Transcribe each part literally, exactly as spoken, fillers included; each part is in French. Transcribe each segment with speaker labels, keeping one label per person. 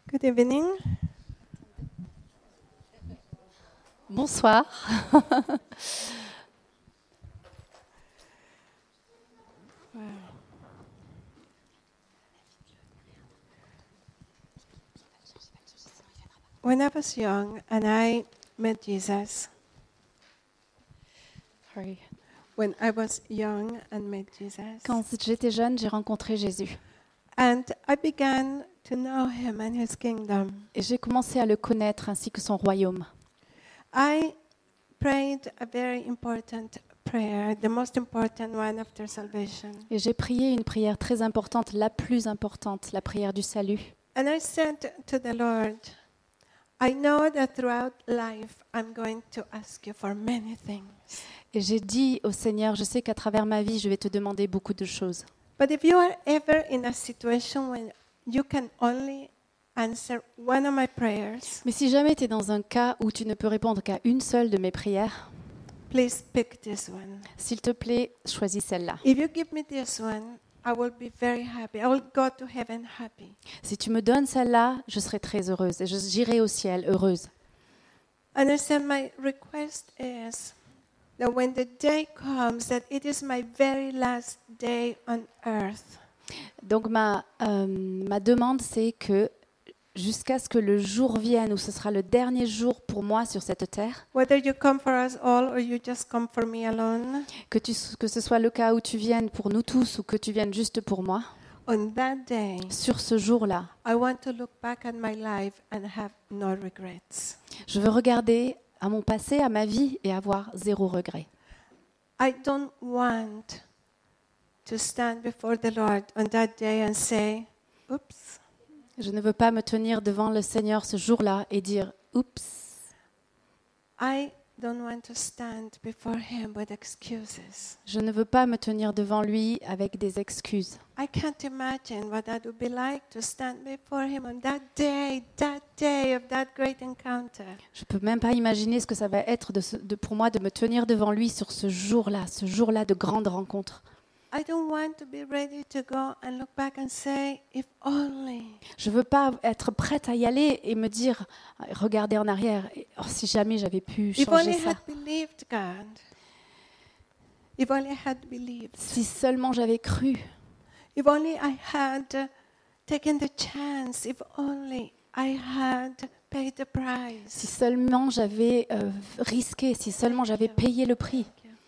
Speaker 1: Good evening.
Speaker 2: Bonsoir.
Speaker 1: When I was young and I met Jesus,
Speaker 2: Sorry.
Speaker 1: when I was young and met Jesus,
Speaker 2: Quand j'étais jeune, j'ai rencontré Jésus
Speaker 1: and I began to know him and his kingdom,
Speaker 2: et j'ai commencé à le connaître ainsi que son royaume.
Speaker 1: I prayed a very important prayer, the most important one after salvation.
Speaker 2: Et j'ai prié une prière très importante, la plus importante, la prière du salut.
Speaker 1: And I said to the Lord, I know that throughout life I'm going to ask you for many things.
Speaker 2: Et j'ai dit au Seigneur, je sais qu'à travers ma vie, je vais te demander beaucoup de choses.
Speaker 1: But if you are ever in a situation when you can only answer one of my prayers,
Speaker 2: Mais si jamais tu es dans un cas où tu ne peux répondre qu'à une seule de mes prières,
Speaker 1: please pick this one.
Speaker 2: s'il te plaît, choisis celle-là.
Speaker 1: If you give me this one, I will be very happy. I will go to heaven happy.
Speaker 2: Si tu me donnes celle-là, je serai très heureuse et je- j'irai au ciel heureuse.
Speaker 1: And I said, my request is that when the day comes, that it is my very last day on earth.
Speaker 2: Donc ma, euh, ma demande, c'est que jusqu'à ce que le jour vienne où ce sera le dernier jour pour moi sur cette terre,
Speaker 1: Whether you come for us all or you just come for me alone,
Speaker 2: que, tu, que ce soit le cas où tu viennes pour nous tous ou que tu viennes juste pour moi,
Speaker 1: on that day,
Speaker 2: sur ce jour-là,
Speaker 1: I want to look back at my life and have no regrets.
Speaker 2: je veux regarder à mon passé, à ma vie et avoir zéro regret.
Speaker 1: I don't want to stand before the Lord on that day and say, oops,
Speaker 2: Je ne veux pas me tenir devant le Seigneur ce jour-là et dire « Oups ».
Speaker 1: I don't want to stand before Him with excuses.
Speaker 2: Je ne veux pas me tenir devant lui avec des excuses.
Speaker 1: I can't imagine what that would be like to stand before Him on that day, that day of that great encounter.
Speaker 2: Je ne peux même pas imaginer ce que ça va être de, ce- de- pour moi de me tenir devant lui sur ce jour-là, ce jour-là de grande rencontre.
Speaker 1: I don't want to be ready to go and look back and say, if only.
Speaker 2: Je ne veux pas être prête à y aller et me dire, regarder en arrière, et, oh, si jamais j'avais pu
Speaker 1: If
Speaker 2: changer
Speaker 1: only I
Speaker 2: ça.
Speaker 1: had believed God. If only I had believed.
Speaker 2: Si seulement j'avais cru.
Speaker 1: If only I had uh, taken the chance. If only I had paid the
Speaker 2: Si
Speaker 1: price.
Speaker 2: seulement j'avais euh, risqué, si seulement j'avais payé le prix.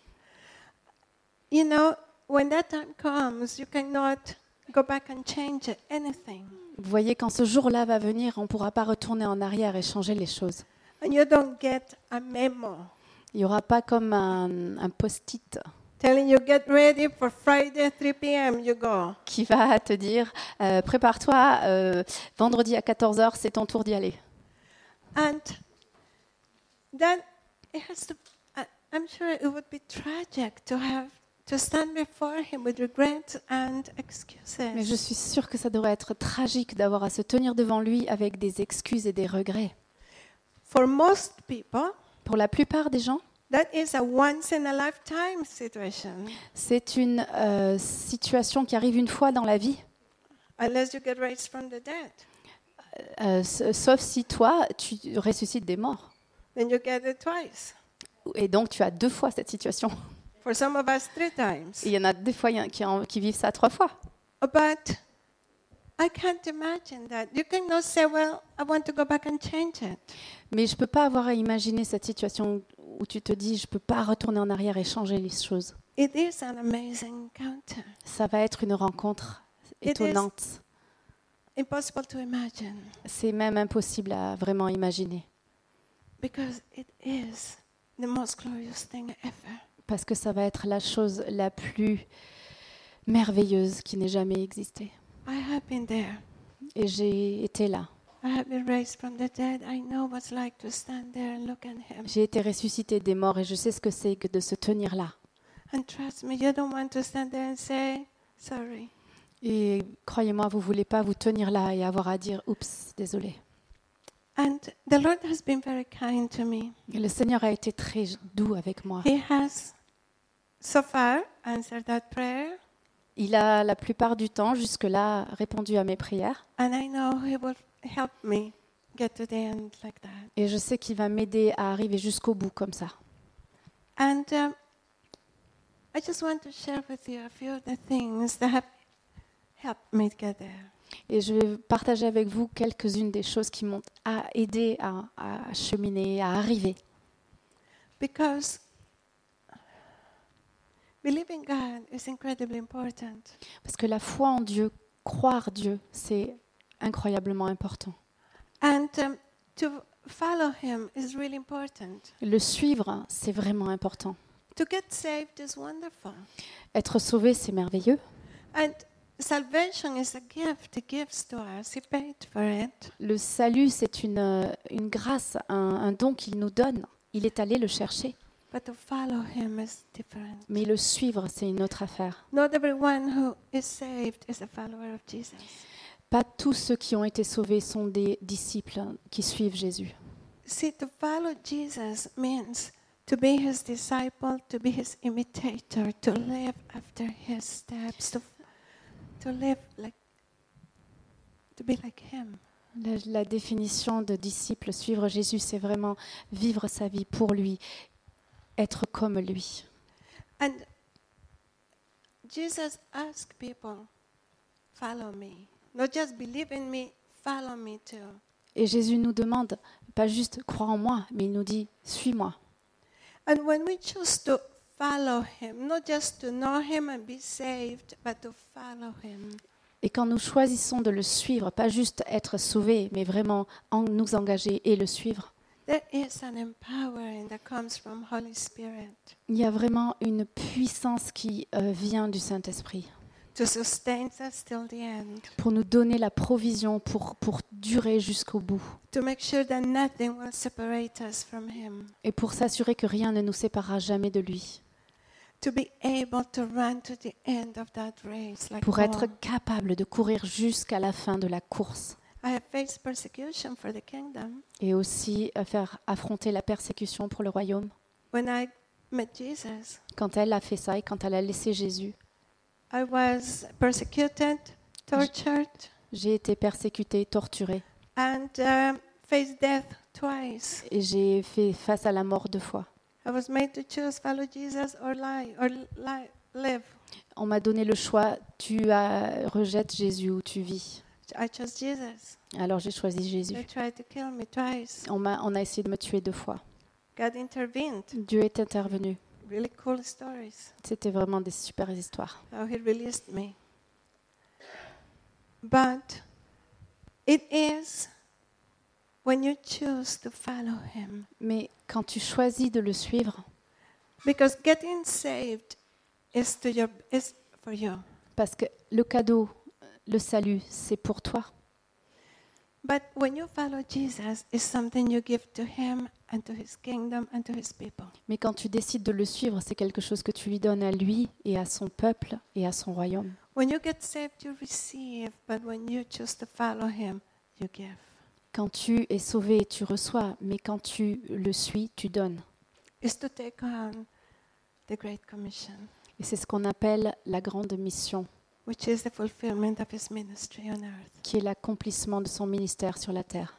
Speaker 1: You know, when that time comes, you cannot go back and change anything.
Speaker 2: Vous voyez, quand ce jour-là va venir, on ne pourra pas retourner en arrière et changer les choses.
Speaker 1: And you don't get a memo
Speaker 2: Il n'y aura pas comme un, un post-it
Speaker 1: telling you, get ready for Friday, three p.m., you go.
Speaker 2: qui va te dire, euh, prépare-toi, euh, vendredi à quatorze heures, c'est ton tour d'y aller.
Speaker 1: And then it has to, I- I'm sure it would be tragic to have to stand before Him with regrets and excuses.
Speaker 2: Mais je suis sûre que ça devrait être tragique d'avoir à se tenir devant lui avec des excuses et des regrets.
Speaker 1: For most people,
Speaker 2: Pour la plupart des gens,
Speaker 1: that is a once in a lifetime situation,
Speaker 2: c'est une euh, situation qui arrive une fois dans la vie,
Speaker 1: unless you get raised from the dead.
Speaker 2: euh, s- sauf si toi, tu ressuscites des morts.
Speaker 1: Then you get it twice.
Speaker 2: Et donc, tu as deux fois cette situation.
Speaker 1: For some of us, three times.
Speaker 2: Et il y en a des fois il y en a qui, en- qui vivent ça trois fois.
Speaker 1: But I can't imagine that. You cannot say, well, I want to go back and change it.
Speaker 2: Mais je ne peux pas avoir à imaginer cette situation où tu te dis, je ne peux pas retourner en arrière et changer les choses.
Speaker 1: It is an amazing encounter.
Speaker 2: Ça va être une rencontre
Speaker 1: It is-
Speaker 2: étonnante.
Speaker 1: Impossible to imagine
Speaker 2: C'est même impossible à vraiment imaginer.
Speaker 1: because it is the most glorious thing ever.
Speaker 2: Parce que ça va être la chose la plus merveilleuse qui n'ait jamais existé.
Speaker 1: I have been there.
Speaker 2: Et j'ai été là.
Speaker 1: I have been raised from the dead. I know what's like to stand there and look at Him.
Speaker 2: J'ai été ressuscitée des morts et je sais ce que c'est que de se tenir là.
Speaker 1: And trust me, you don't want to stand there and say, sorry.
Speaker 2: Et croyez-moi, vous ne voulez pas vous tenir là et avoir à dire « Oups, désolé ».
Speaker 1: And the Lord has been very kind to me.
Speaker 2: Et le Seigneur a été très doux avec moi.
Speaker 1: He has so far answered that prayer.
Speaker 2: Il a la plupart du temps, jusque-là, répondu à mes prières.
Speaker 1: And I know He will help me get to the end like that.
Speaker 2: Et je sais qu'il va m'aider à arriver jusqu'au bout comme ça.
Speaker 1: And um, I just want to share with you a few of the things that have helped me get there.
Speaker 2: Et je vais partager avec vous quelques-unes des choses qui m'ont a- aidé à, à cheminer, à arriver.
Speaker 1: Because believing God is incredibly important.
Speaker 2: Parce que la foi en Dieu, croire Dieu, c'est incroyablement important.
Speaker 1: And um, to follow Him is really important.
Speaker 2: Le suivre, c'est vraiment important.
Speaker 1: To get saved is wonderful.
Speaker 2: Être sauvé, c'est merveilleux.
Speaker 1: And salvation is a gift He gives to us. He paid for it.
Speaker 2: Le salut, c'est une, euh, une grâce, un, un don qu'il nous donne. Il est allé le chercher.
Speaker 1: But to follow Him is different.
Speaker 2: Mais le suivre, c'est une autre affaire.
Speaker 1: Not everyone who is saved is a follower of Jesus.
Speaker 2: Pas tous ceux qui ont été sauvés sont des disciples qui suivent Jésus.
Speaker 1: See, to follow Jesus means to be His disciple, to be His imitator, to live after His steps, to, to live like, to be like Him.
Speaker 2: La, la définition de disciple, suivre Jésus, c'est vraiment vivre sa vie pour lui, être comme lui.
Speaker 1: And Jesus asked people, follow me. Not just believe in me, follow me too.
Speaker 2: Et Jésus nous demande, pas juste croire en moi, mais il nous dit, suis-moi.
Speaker 1: And when we choose to follow Him, not just to know Him and be saved, but to follow Him,
Speaker 2: Et quand nous choisissons de le suivre, pas juste être sauvés, mais vraiment en nous engager et le suivre,
Speaker 1: there is an empowering that comes from Holy Spirit
Speaker 2: il y a vraiment une puissance qui euh, vient du Saint-Esprit
Speaker 1: to sustain us till the end,
Speaker 2: pour nous donner la provision, pour, pour durer jusqu'au bout
Speaker 1: to make sure that nothing will separate us from Him,
Speaker 2: et pour s'assurer que rien ne nous séparera jamais de lui,
Speaker 1: to be able to run to the end of that race like
Speaker 2: pour être
Speaker 1: Paul.
Speaker 2: capable de courir jusqu'à la fin de la course
Speaker 1: I have faced persecution for the kingdom.
Speaker 2: et aussi euh, faire affronter la persécution pour le royaume.
Speaker 1: When I met Jesus,
Speaker 2: Quand elle a fait ça et quand elle a laissé Jésus,
Speaker 1: I was persecuted, tortured,
Speaker 2: j'ai été persécutée, torturée
Speaker 1: and um, faced death twice.
Speaker 2: et j'ai fait face à la mort deux fois.
Speaker 1: I was made to choose follow Jesus or lie or lie, live.
Speaker 2: On m'a donné le choix, tu as, rejettes Jésus ou tu vis.
Speaker 1: I chose Jesus.
Speaker 2: Alors j'ai choisi
Speaker 1: They
Speaker 2: Jésus.
Speaker 1: tried to kill me twice.
Speaker 2: On, m'a, on a essayé de me tuer deux fois.
Speaker 1: God intervened.
Speaker 2: Dieu est intervenu.
Speaker 1: Really cool stories.
Speaker 2: C'était vraiment des super histoires.
Speaker 1: How He released me. But it is when you choose to follow Him.
Speaker 2: Mais quand tu choisis de le suivre,
Speaker 1: Because getting saved is to your is for you.
Speaker 2: parce que le cadeau, le salut, c'est pour toi.
Speaker 1: But when you follow Jesus, it's something you give to Him and to His kingdom and to His people.
Speaker 2: Mais quand tu décides de le suivre, c'est quelque chose que tu lui donnes à lui et à son peuple et à son royaume.
Speaker 1: When you get saved, you receive, but when you choose to follow Him, you give.
Speaker 2: Quand tu es sauvé, tu reçois, mais quand tu le suis, tu donnes.
Speaker 1: Is to take on the Great Commission,
Speaker 2: Et c'est ce qu'on appelle la grande mission,
Speaker 1: which is the fulfillment of His ministry on earth.
Speaker 2: qui est l'accomplissement de son ministère sur la terre.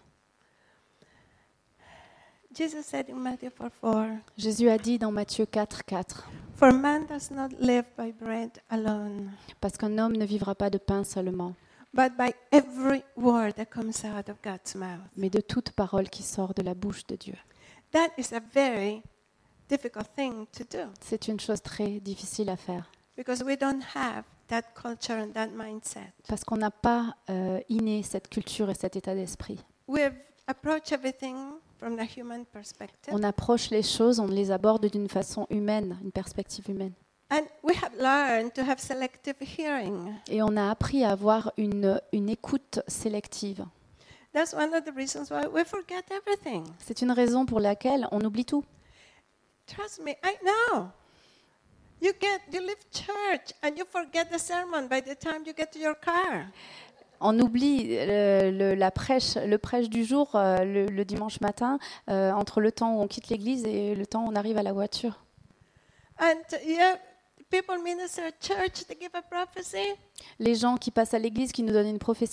Speaker 1: Jesus said in Matthew four four,
Speaker 2: Jésus a dit dans Matthieu quatre, quatre,
Speaker 1: for man does not live by bread alone,
Speaker 2: parce qu'un homme ne vivra pas de pain seulement,
Speaker 1: but by every word that comes out of God's mouth.
Speaker 2: mais de toute parole qui sort de la bouche de Dieu.
Speaker 1: That is a very difficult thing to do
Speaker 2: C'est une chose très difficile à faire,
Speaker 1: because we don't have that culture and that mindset.
Speaker 2: parce qu'on n'a pas euh, inné cette culture et cet état d'esprit.
Speaker 1: We approach everything from the human perspective,
Speaker 2: On approche les choses, on les aborde d'une façon humaine, une perspective humaine.
Speaker 1: and we have learned to have selective hearing.
Speaker 2: Et on a appris à avoir une, une écoute sélective.
Speaker 1: That's one of the reasons why we forget everything.
Speaker 2: C'est une raison pour laquelle on oublie tout.
Speaker 1: Trust me, I know. You get, you leave church and you forget the sermon by the time you get to your car.
Speaker 2: On oublie le, le- la prêche, le prêche du jour euh, le, le dimanche matin, euh, entre le temps où on quitte l'église et le temps où on arrive à la voiture.
Speaker 1: And yeah, people minister at church, they give a prophecy.
Speaker 2: Les gens qui passent à l'église, qui nous donnent une prophétie,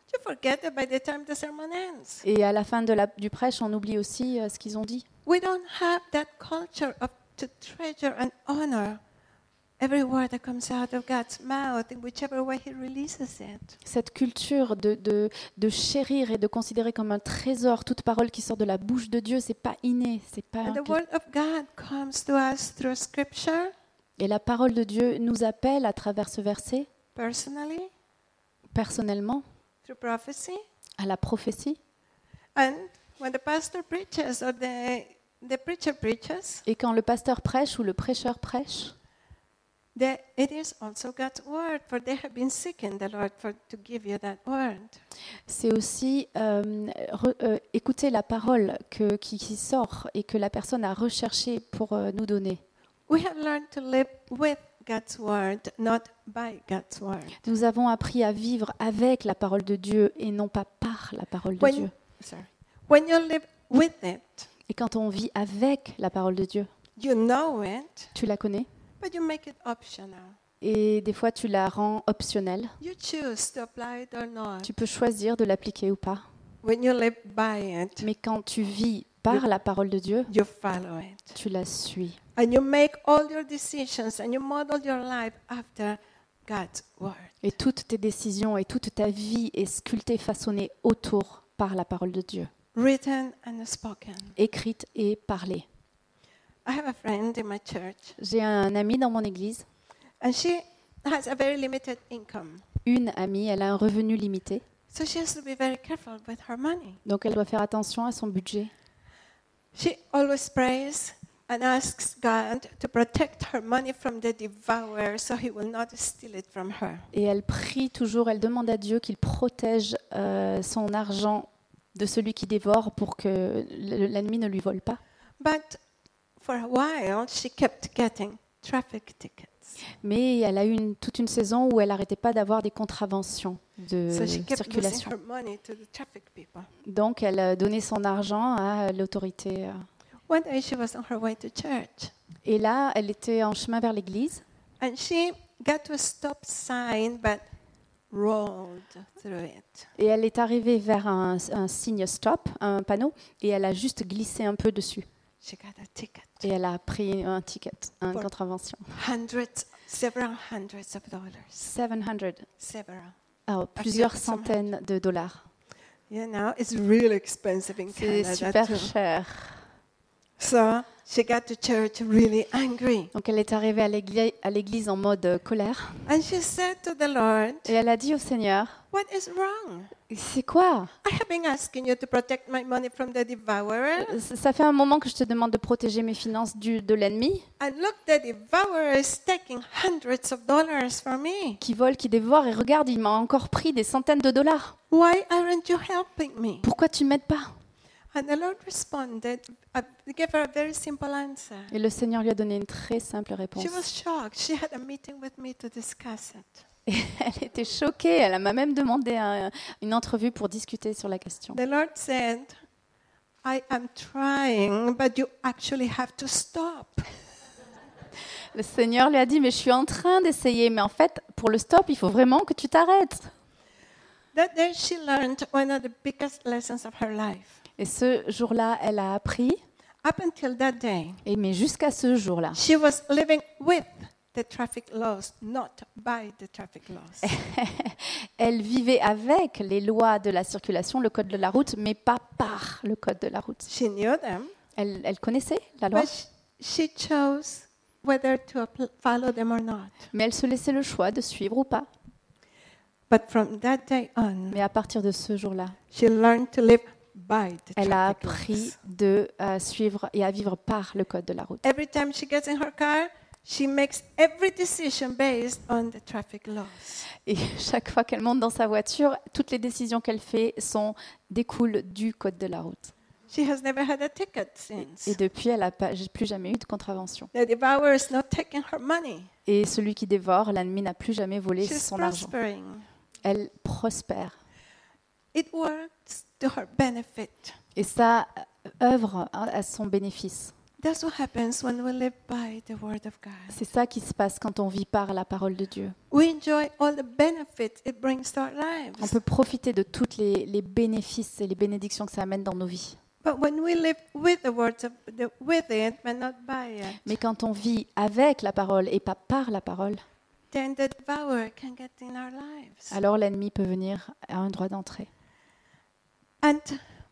Speaker 1: You forget it by the time the sermon ends.
Speaker 2: Et à la fin de la, du prêche, on oublie aussi euh, ce qu'ils ont dit.
Speaker 1: We don't have that culture of to treasure and honor every word that comes out of God's mouth in whichever way He releases it.
Speaker 2: Cette culture de, de, de chérir et de considérer comme un trésor toute parole qui sort de la bouche de Dieu, c'est pas inné, c'est pas.
Speaker 1: And the
Speaker 2: un-
Speaker 1: Word of God comes to us through Scripture,
Speaker 2: Et la parole de Dieu nous appelle à travers ce verset,
Speaker 1: personally,
Speaker 2: personnellement,
Speaker 1: through prophecy.
Speaker 2: à la prophétie.
Speaker 1: And when the pastor preaches or the, the preacher preaches,
Speaker 2: Et quand le pasteur prêche ou le prêcheur prêche,
Speaker 1: the, it is also God's word, for they have been seeking the Lord for to give you that word.
Speaker 2: c'est aussi euh, re- euh, écouter la parole que, qui, qui sort et que la personne a recherché pour euh, nous donner.
Speaker 1: We have learned to live with God's word, not by God's word.
Speaker 2: Nous avons appris à vivre avec la parole de Dieu et non pas par la parole de
Speaker 1: When,
Speaker 2: Dieu.
Speaker 1: sorry. When you live with it,
Speaker 2: Et quand on vit avec la parole de Dieu,
Speaker 1: you know it,
Speaker 2: tu la connais
Speaker 1: but you make it optional.
Speaker 2: et des fois tu la rends optionnelle.
Speaker 1: You choose to apply it or not.
Speaker 2: Tu peux choisir de l'appliquer ou pas.
Speaker 1: When you live by it,
Speaker 2: Mais quand tu vis par la parole de Dieu,
Speaker 1: you follow it.
Speaker 2: tu la suis.
Speaker 1: And you make all your decisions and you model your life after God's word.
Speaker 2: Et toutes tes décisions et toute ta vie est sculptée, façonnée autour par la parole de Dieu,
Speaker 1: Written and spoken.
Speaker 2: écrite et parlée.
Speaker 1: I have a friend in my church,
Speaker 2: J'ai un ami dans mon église,
Speaker 1: and she has a very limited income.
Speaker 2: une amie, elle a un revenu limité,
Speaker 1: So she has to be very careful with her money.
Speaker 2: donc elle doit faire attention à son budget.
Speaker 1: She always prays and asks God to protect her money from the devourer so he will not steal it from her.
Speaker 2: Et elle prie toujours, elle demande à Dieu qu'il protège euh, son argent de celui qui dévore pour que l'ennemi ne lui vole pas.
Speaker 1: But for a while, she kept getting traffic tickets.
Speaker 2: Mais elle a eu une- toute une saison où elle n'arrêtait pas d'avoir des contraventions de
Speaker 1: So she kept losing
Speaker 2: circulation.
Speaker 1: her money to the traffic people.
Speaker 2: Donc elle a donné son argent à l'autorité. euh.
Speaker 1: One day she was on her way to church
Speaker 2: Et là, elle était en chemin vers l'église
Speaker 1: and she got to a stop sign but rolled through it.
Speaker 2: et elle est arrivée vers un, un signe stop, un panneau, et elle a juste glissé un peu dessus.
Speaker 1: She got a ticket.
Speaker 2: Et elle a pris un ticket, une
Speaker 1: Pour-
Speaker 2: contravention.
Speaker 1: Hundreds, several hundreds of dollars.
Speaker 2: sept cents,
Speaker 1: Several.
Speaker 2: alors, plusieurs
Speaker 1: some
Speaker 2: centaines de dollars.
Speaker 1: You know, it's really expensive in
Speaker 2: C'est
Speaker 1: Canada
Speaker 2: super
Speaker 1: too.
Speaker 2: cher.
Speaker 1: So she got to church really angry.
Speaker 2: Donc elle est arrivée à l'église, à l'église en mode euh, colère
Speaker 1: And she said to the Lord,
Speaker 2: et elle a dit au Seigneur,
Speaker 1: what is wrong?
Speaker 2: c'est quoi?
Speaker 1: I have been asking you to protect my money from the devourer.
Speaker 2: Euh, Ça fait un moment que je te demande de protéger mes finances du, de l'ennemi,
Speaker 1: And look, the devourer is taking hundreds of dollars from me.
Speaker 2: qui vole, qui dévore, et regarde, il m'a encore pris des centaines de dollars.
Speaker 1: Why aren't you helping me?
Speaker 2: Pourquoi tu m'aides pas?
Speaker 1: And the Lord responded, I gave her a very simple answer.
Speaker 2: Et le Seigneur lui a donné une très simple réponse.
Speaker 1: She was shocked. She had a meeting with me to discuss it.
Speaker 2: Et elle était choquée, elle m'a même demandé un- une entrevue pour discuter sur la question.
Speaker 1: The Lord said, I am trying, but you actually have to stop.
Speaker 2: Le Seigneur lui a dit, mais je suis en train d'essayer, mais en fait, pour le stop, il faut vraiment que tu t'arrêtes.
Speaker 1: That day she learned one of the biggest lessons of her life.
Speaker 2: Et ce jour-là, elle a appris,
Speaker 1: Up until that day,
Speaker 2: et mais jusqu'à ce jour-là,
Speaker 1: she was living with the traffic laws, not by the traffic laws.
Speaker 2: elle vivait avec les lois de la circulation, le code de la route, mais pas par le code de la route.
Speaker 1: She knew them,
Speaker 2: Elle, elle connaissait la loi,
Speaker 1: but sh- she chose whether to appl- follow them or not.
Speaker 2: mais elle se laissait le choix de suivre ou pas.
Speaker 1: But from that day on,
Speaker 2: Mais à partir de ce jour-là,
Speaker 1: she learned to live by the
Speaker 2: elle a
Speaker 1: traffic
Speaker 2: appris
Speaker 1: laws.
Speaker 2: de euh, suivre et à vivre par le code de la route.
Speaker 1: Every time she gets in her car, she makes every decision based on the traffic laws.
Speaker 2: Et chaque fois qu'elle monte dans sa voiture, toutes les décisions qu'elle fait sont, découlent du code de la route.
Speaker 1: She has never had a ticket since.
Speaker 2: Et depuis, elle n'a pas- j'ai plus jamais eu de contravention.
Speaker 1: The devourer is not taking her money.
Speaker 2: Et celui qui dévore, l'ennemi n'a plus jamais volé
Speaker 1: She's
Speaker 2: son argent.
Speaker 1: prospering.
Speaker 2: Elle prospère.
Speaker 1: It works to her benefit.
Speaker 2: Et ça euh, œuvre à à son bénéfice.
Speaker 1: That's what happens when we live by the Word of God.
Speaker 2: C'est ça qui se passe quand on vit par la parole de Dieu.
Speaker 1: We enjoy all the benefits it brings to our lives.
Speaker 2: On peut profiter de tous les, les bénéfices et les bénédictions que ça amène dans nos vies.
Speaker 1: But when we live with the words of the, with it, but not by it,
Speaker 2: Mais quand on vit avec la parole et pas par la parole,
Speaker 1: then the devourer can get in our lives.
Speaker 2: alors l'ennemi peut venir à un droit d'entrée.
Speaker 1: And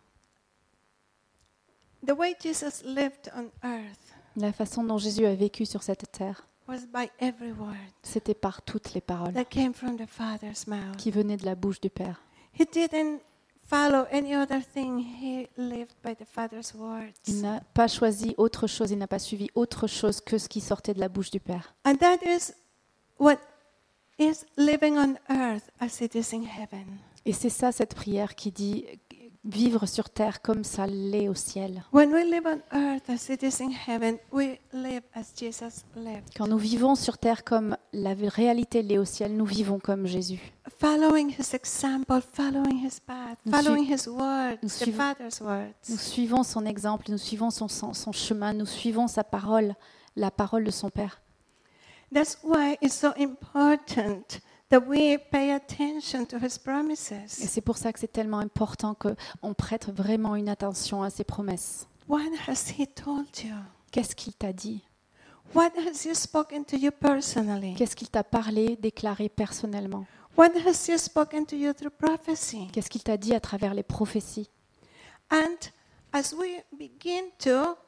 Speaker 1: the way Jesus lived on earth
Speaker 2: La façon dont Jésus a vécu sur cette terre,
Speaker 1: was by every word
Speaker 2: c'était par toutes les paroles
Speaker 1: that came from the Father's mouth.
Speaker 2: qui venaient de la bouche du Père.
Speaker 1: He didn't follow any other thing. He lived by the Father's words.
Speaker 2: Il n'a pas choisi autre chose, il n'a pas suivi autre chose que ce qui sortait de la bouche du Père.
Speaker 1: And that is what is living on earth as it is in heaven.
Speaker 2: Et c'est ça cette prière qui dit vivre sur terre comme ça l'est au ciel.
Speaker 1: When we live on earth as it is in heaven, we live as Jesus lived.
Speaker 2: Quand nous vivons sur terre comme la réalité l'est au ciel, nous vivons comme Jésus.
Speaker 1: Following his example, following his path,
Speaker 2: Nous
Speaker 1: following
Speaker 2: sui-
Speaker 1: his words,
Speaker 2: nous
Speaker 1: the
Speaker 2: suivons-
Speaker 1: Father's
Speaker 2: Nous
Speaker 1: words.
Speaker 2: suivons son exemple, nous suivons son, son, son chemin, nous suivons sa parole, la parole de son Père.
Speaker 1: That's why it's so important that we pay attention to his
Speaker 2: Et
Speaker 1: promises.
Speaker 2: c'est pour ça que c'est tellement important qu'on prête vraiment une attention à ses promesses.
Speaker 1: What has he told you?
Speaker 2: Qu'est-ce qu'il t'a dit?
Speaker 1: What has he spoken to you personally?
Speaker 2: Qu'est-ce qu'il t'a parlé, déclaré personnellement?
Speaker 1: What has he spoken to you through prophecy?
Speaker 2: Qu'est-ce qu'il t'a dit à travers les prophéties?
Speaker 1: And as we begin to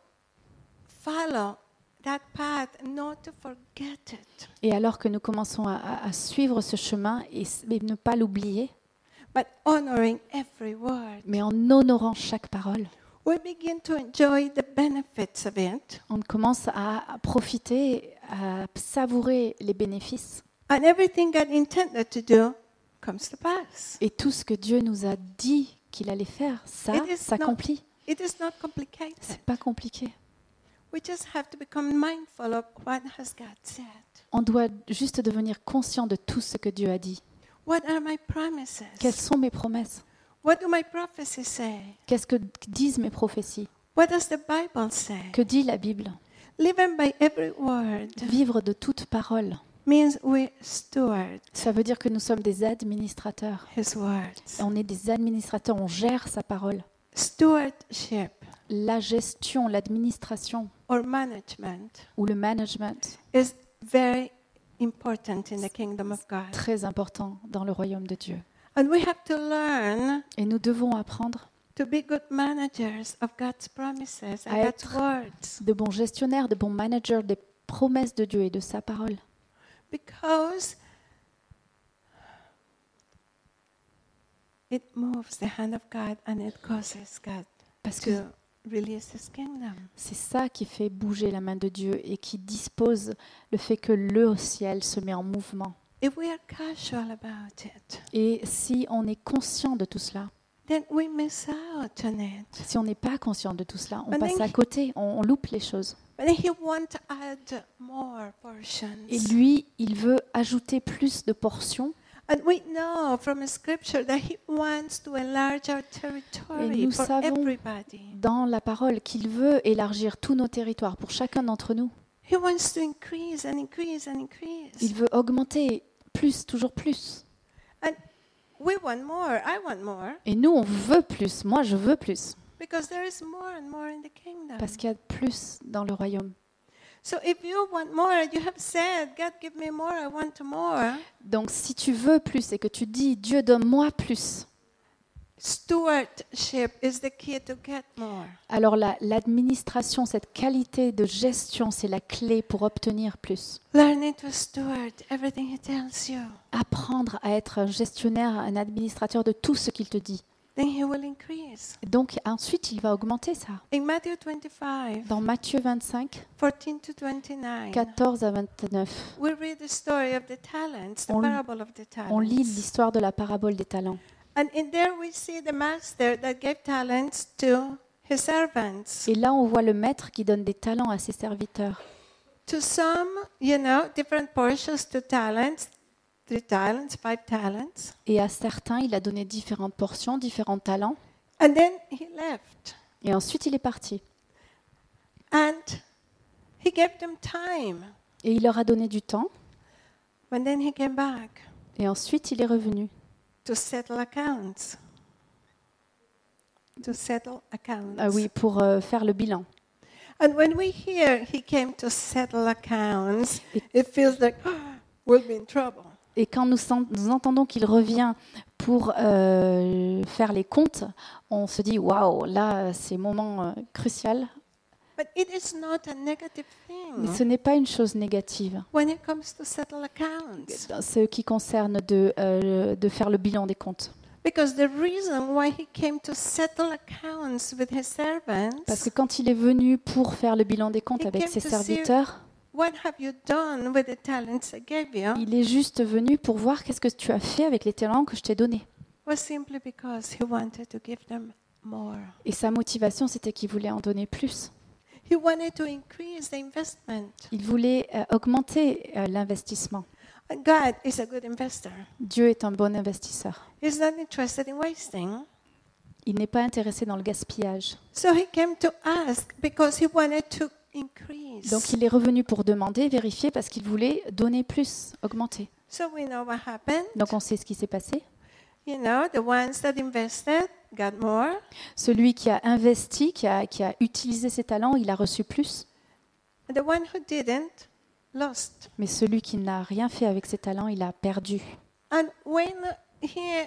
Speaker 1: follow that path, not to forget it,
Speaker 2: Et alors que nous commençons à, à- à suivre ce chemin et, s- et ne pas l'oublier,
Speaker 1: but honoring every word,
Speaker 2: mais en honorant chaque parole,
Speaker 1: we begin to enjoy the benefits of it.
Speaker 2: on commence à, à profiter, à savourer les bénéfices.
Speaker 1: And everything God intended to do comes to pass.
Speaker 2: Et tout ce que Dieu nous a dit qu'il allait faire, ça
Speaker 1: It is
Speaker 2: s'accomplit.
Speaker 1: It is not complicated.
Speaker 2: C'est pas compliqué.
Speaker 1: We just have to become mindful of what has God said.
Speaker 2: On doit juste devenir conscient de tout ce que Dieu a dit.
Speaker 1: What are my promises?
Speaker 2: Quelles sont mes promesses?
Speaker 1: What do my prophecies say?
Speaker 2: Qu'est-ce que disent mes prophéties?
Speaker 1: What does the Bible say?
Speaker 2: Que dit la Bible?
Speaker 1: Living by every word
Speaker 2: Vivre de toute parole.
Speaker 1: means we steward
Speaker 2: Ça veut dire que nous sommes des administrateurs.
Speaker 1: his words.
Speaker 2: On est des administrateurs, on gère sa parole.
Speaker 1: Stewardship
Speaker 2: La gestion, l'administration
Speaker 1: or management
Speaker 2: ou le management,
Speaker 1: is very important in the kingdom of God.
Speaker 2: très important dans le royaume de Dieu.
Speaker 1: And we have to learn
Speaker 2: Et nous devons apprendre
Speaker 1: to be good managers of God's promises and
Speaker 2: À
Speaker 1: God's
Speaker 2: être-
Speaker 1: words.
Speaker 2: de bons gestionnaires, de bons managers des promesses de Dieu et de sa parole.
Speaker 1: Because it moves the hand of God and it causes God
Speaker 2: Parce que
Speaker 1: to release his kingdom.
Speaker 2: c'est ça qui fait bouger la main de Dieu et qui dispose le fait que le ciel se met en mouvement.
Speaker 1: If we are casual about it,
Speaker 2: Et si on est conscient de tout cela,
Speaker 1: then we miss out on it.
Speaker 2: si on n'est pas conscient de tout cela, on
Speaker 1: But
Speaker 2: passe
Speaker 1: then-
Speaker 2: à côté, on, on loupe les choses.
Speaker 1: But he wants to add more portions.
Speaker 2: Et lui, il veut ajouter plus de portions.
Speaker 1: And we know from scripture that he wants to enlarge our territory
Speaker 2: Et nous
Speaker 1: for
Speaker 2: savons-
Speaker 1: everybody.
Speaker 2: Dans la parole, qu'il veut élargir tous nos territoires pour chacun d'entre nous.
Speaker 1: He wants to increase and increase and increase.
Speaker 2: Il veut augmenter plus, toujours plus.
Speaker 1: And we want more. I want more.
Speaker 2: Et nous, on veut plus. Moi, je veux plus.
Speaker 1: Because there is more and more in the kingdom.
Speaker 2: Parce qu'il y a plus dans le royaume.
Speaker 1: So if you want more, you have said, God, give me more, I want more.
Speaker 2: Donc, si tu veux plus et que tu dis, Dieu, donne-moi plus,
Speaker 1: Stewardship is the key to get more.
Speaker 2: alors la- l'administration, cette qualité de gestion, c'est la clé pour obtenir plus.
Speaker 1: Learning to steward everything he tells you.
Speaker 2: Apprendre à être un gestionnaire, un administrateur de tout ce qu'il te dit.
Speaker 1: Then he will increase.
Speaker 2: Donc, ensuite, il va augmenter ça.
Speaker 1: In Matthew twenty-five,
Speaker 2: Dans Matthieu vingt-cinq,
Speaker 1: fourteen to twenty-nine,
Speaker 2: quatorze à vingt-neuf,
Speaker 1: we read the story of the talents, the
Speaker 2: On-
Speaker 1: parable of the
Speaker 2: on lit
Speaker 1: talents.
Speaker 2: l'histoire de la parabole des talents.
Speaker 1: And in there we see the master that gave talents to his servants.
Speaker 2: Et là, on voit le maître qui donne des talents à ses serviteurs.
Speaker 1: To some, you know, different portions, two talents, three talents, five talents.
Speaker 2: Et à certains, il a donné différentes portions, différents talents.
Speaker 1: And then he left.
Speaker 2: Et ensuite, il est parti.
Speaker 1: And he gave them time.
Speaker 2: Et il leur a donné du temps.
Speaker 1: But then he came back
Speaker 2: Et ensuite, il est revenu
Speaker 1: to settle accounts. To settle accounts.
Speaker 2: ah oui, pour euh, faire le bilan.
Speaker 1: And when we hear he came to settle accounts, it feels like oh, we'll be in trouble.
Speaker 2: Et quand nous, sent- nous entendons qu'il revient pour euh, faire les comptes, on se dit waouh, là, c'est un moment euh, crucial.
Speaker 1: But it is not a negative
Speaker 2: Mais
Speaker 1: thing
Speaker 2: ce n'est pas une chose négative,
Speaker 1: when it comes to settle accounts.
Speaker 2: dans ce qui concerne de, euh, de faire le bilan des comptes.
Speaker 1: Because the reason why he came to settle accounts with his servants,
Speaker 2: Parce que quand il est venu pour faire le bilan des comptes
Speaker 1: He
Speaker 2: avec
Speaker 1: came
Speaker 2: ses
Speaker 1: to see-
Speaker 2: serviteurs,
Speaker 1: what have you done with the talents I gave you?
Speaker 2: il est juste venu pour voir qu'est-ce que tu as fait avec les talents que je t'ai donnés.
Speaker 1: Was simply because he wanted to give them more.
Speaker 2: Et sa motivation, c'était qu'il voulait en donner plus.
Speaker 1: He wanted to increase the investment.
Speaker 2: Il voulait euh, augmenter euh, l'investissement.
Speaker 1: And God is a good investor.
Speaker 2: Dieu est un bon investisseur.
Speaker 1: He's not interested in wasting.
Speaker 2: Il n'est pas intéressé dans le gaspillage.
Speaker 1: So he came to ask because he wanted to increase.
Speaker 2: Donc il est revenu pour demander, vérifier, parce qu'il voulait donner plus, augmenter.
Speaker 1: So we know what happened.
Speaker 2: Donc on sait ce qui s'est passé.
Speaker 1: You know, the ones that invested got more.
Speaker 2: Celui qui a investi, qui a, qui a utilisé ses talents, il a reçu plus.
Speaker 1: And the one who didn't lost.
Speaker 2: Mais celui qui n'a rien fait avec ses talents, il a perdu.
Speaker 1: And when he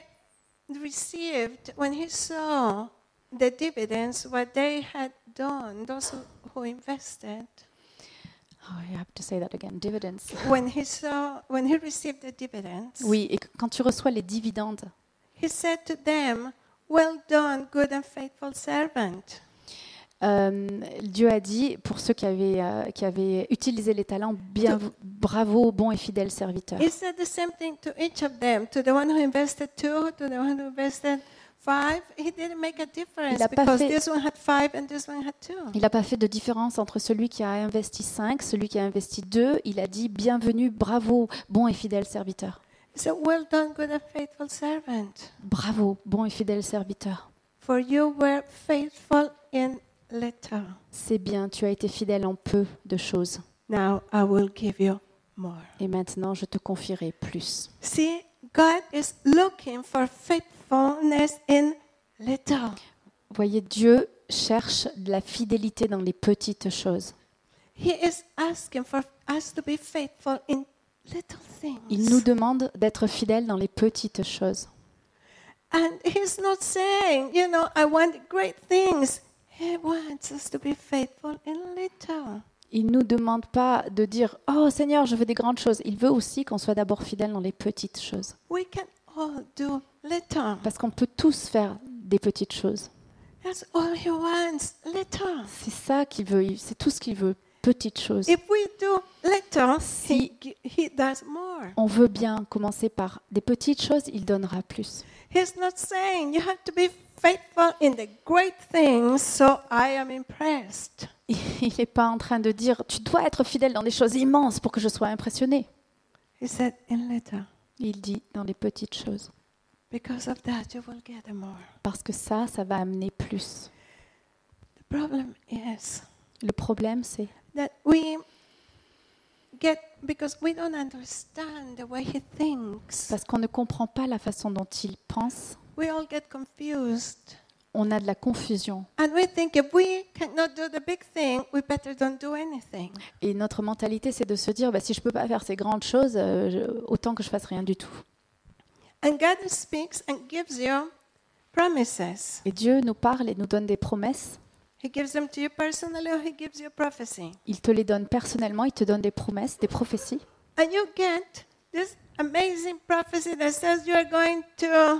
Speaker 1: received, when he saw the dividends, what they had done, those who, who invested,
Speaker 2: Oh, you have to say that again. Dividends.
Speaker 1: when he saw, when he received the dividends,
Speaker 2: Oui, et quand tu reçois les dividendes,
Speaker 1: he said to them, "Well done, good and faithful servant."
Speaker 2: euh, Dieu a dit, pour ceux qui avaient, euh, qui avaient utilisé les talents, bien, bravo, bon et fidèle serviteur.
Speaker 1: He said the same thing to each of them, to the one who invested two, to the one who invested five. He didn't make a difference
Speaker 2: Il a pas
Speaker 1: because
Speaker 2: fait-
Speaker 1: this one had five and this one had two.
Speaker 2: Il n'a pas fait de différence entre celui qui a investi cinq, celui qui a investi deux. Il a dit bienvenue, bravo, bon et fidèle serviteur.
Speaker 1: He said, "Well done, good and faithful servant.
Speaker 2: Bravo, bon et fidèle serviteur.
Speaker 1: For you were faithful in little.
Speaker 2: C'est bien, tu as été fidèle en peu de choses.
Speaker 1: Now I will give you more."
Speaker 2: Et maintenant, je te confierai plus.
Speaker 1: See, God is looking for faithfulness in little.
Speaker 2: Voyez, Dieu cherche de la fidélité dans les petites choses.
Speaker 1: He is asking for us to be faithful in little things.
Speaker 2: Il nous demande d'être fidèles dans les petites choses.
Speaker 1: And He's not saying, you know, I want great things. He wants us to be faithful in little.
Speaker 2: Il ne nous demande pas de dire « Oh Seigneur, je veux des grandes choses ». Il veut aussi qu'on soit d'abord fidèles dans les petites choses.
Speaker 1: We can all do little.
Speaker 2: Parce qu'on peut tous faire des petites choses.
Speaker 1: That's all He wants, little.
Speaker 2: C'est ça qu'il veut, il- c'est tout ce qu'il veut, petites choses.
Speaker 1: If we do little,
Speaker 2: Si-
Speaker 1: he, gi- he does more.
Speaker 2: On veut bien commencer par des petites choses, il donnera plus.
Speaker 1: He's not saying you have to be faithful in the great things, so I am impressed.
Speaker 2: Il n'est pas en train de dire « Tu dois être fidèle dans des choses immenses pour que je sois impressionné ».
Speaker 1: He said, in little.
Speaker 2: Il dit « Dans les petites choses
Speaker 1: Because of that, you will get more. ».
Speaker 2: Parce que ça, ça va amener plus.
Speaker 1: The problem is
Speaker 2: Le problème, c'est
Speaker 1: that we get, because we don't understand the way He thinks,
Speaker 2: parce qu'on ne comprend pas la façon dont il pense,
Speaker 1: we all get confused.
Speaker 2: on a de la confusion.
Speaker 1: And we think if we cannot do the big thing, we better don't do anything.
Speaker 2: Et notre mentalité, c'est de se dire bah, « Si je ne peux pas faire ces grandes choses, euh, je- autant que je fasse rien du tout ».
Speaker 1: And God speaks and gives you promises.
Speaker 2: Et Dieu nous parle et nous donne des promesses.
Speaker 1: He gives them to you personally, or He gives you a prophecy.
Speaker 2: Il te les donne personnellement, il te donne des promesses, des prophéties.
Speaker 1: And you get this amazing prophecy that says you are going to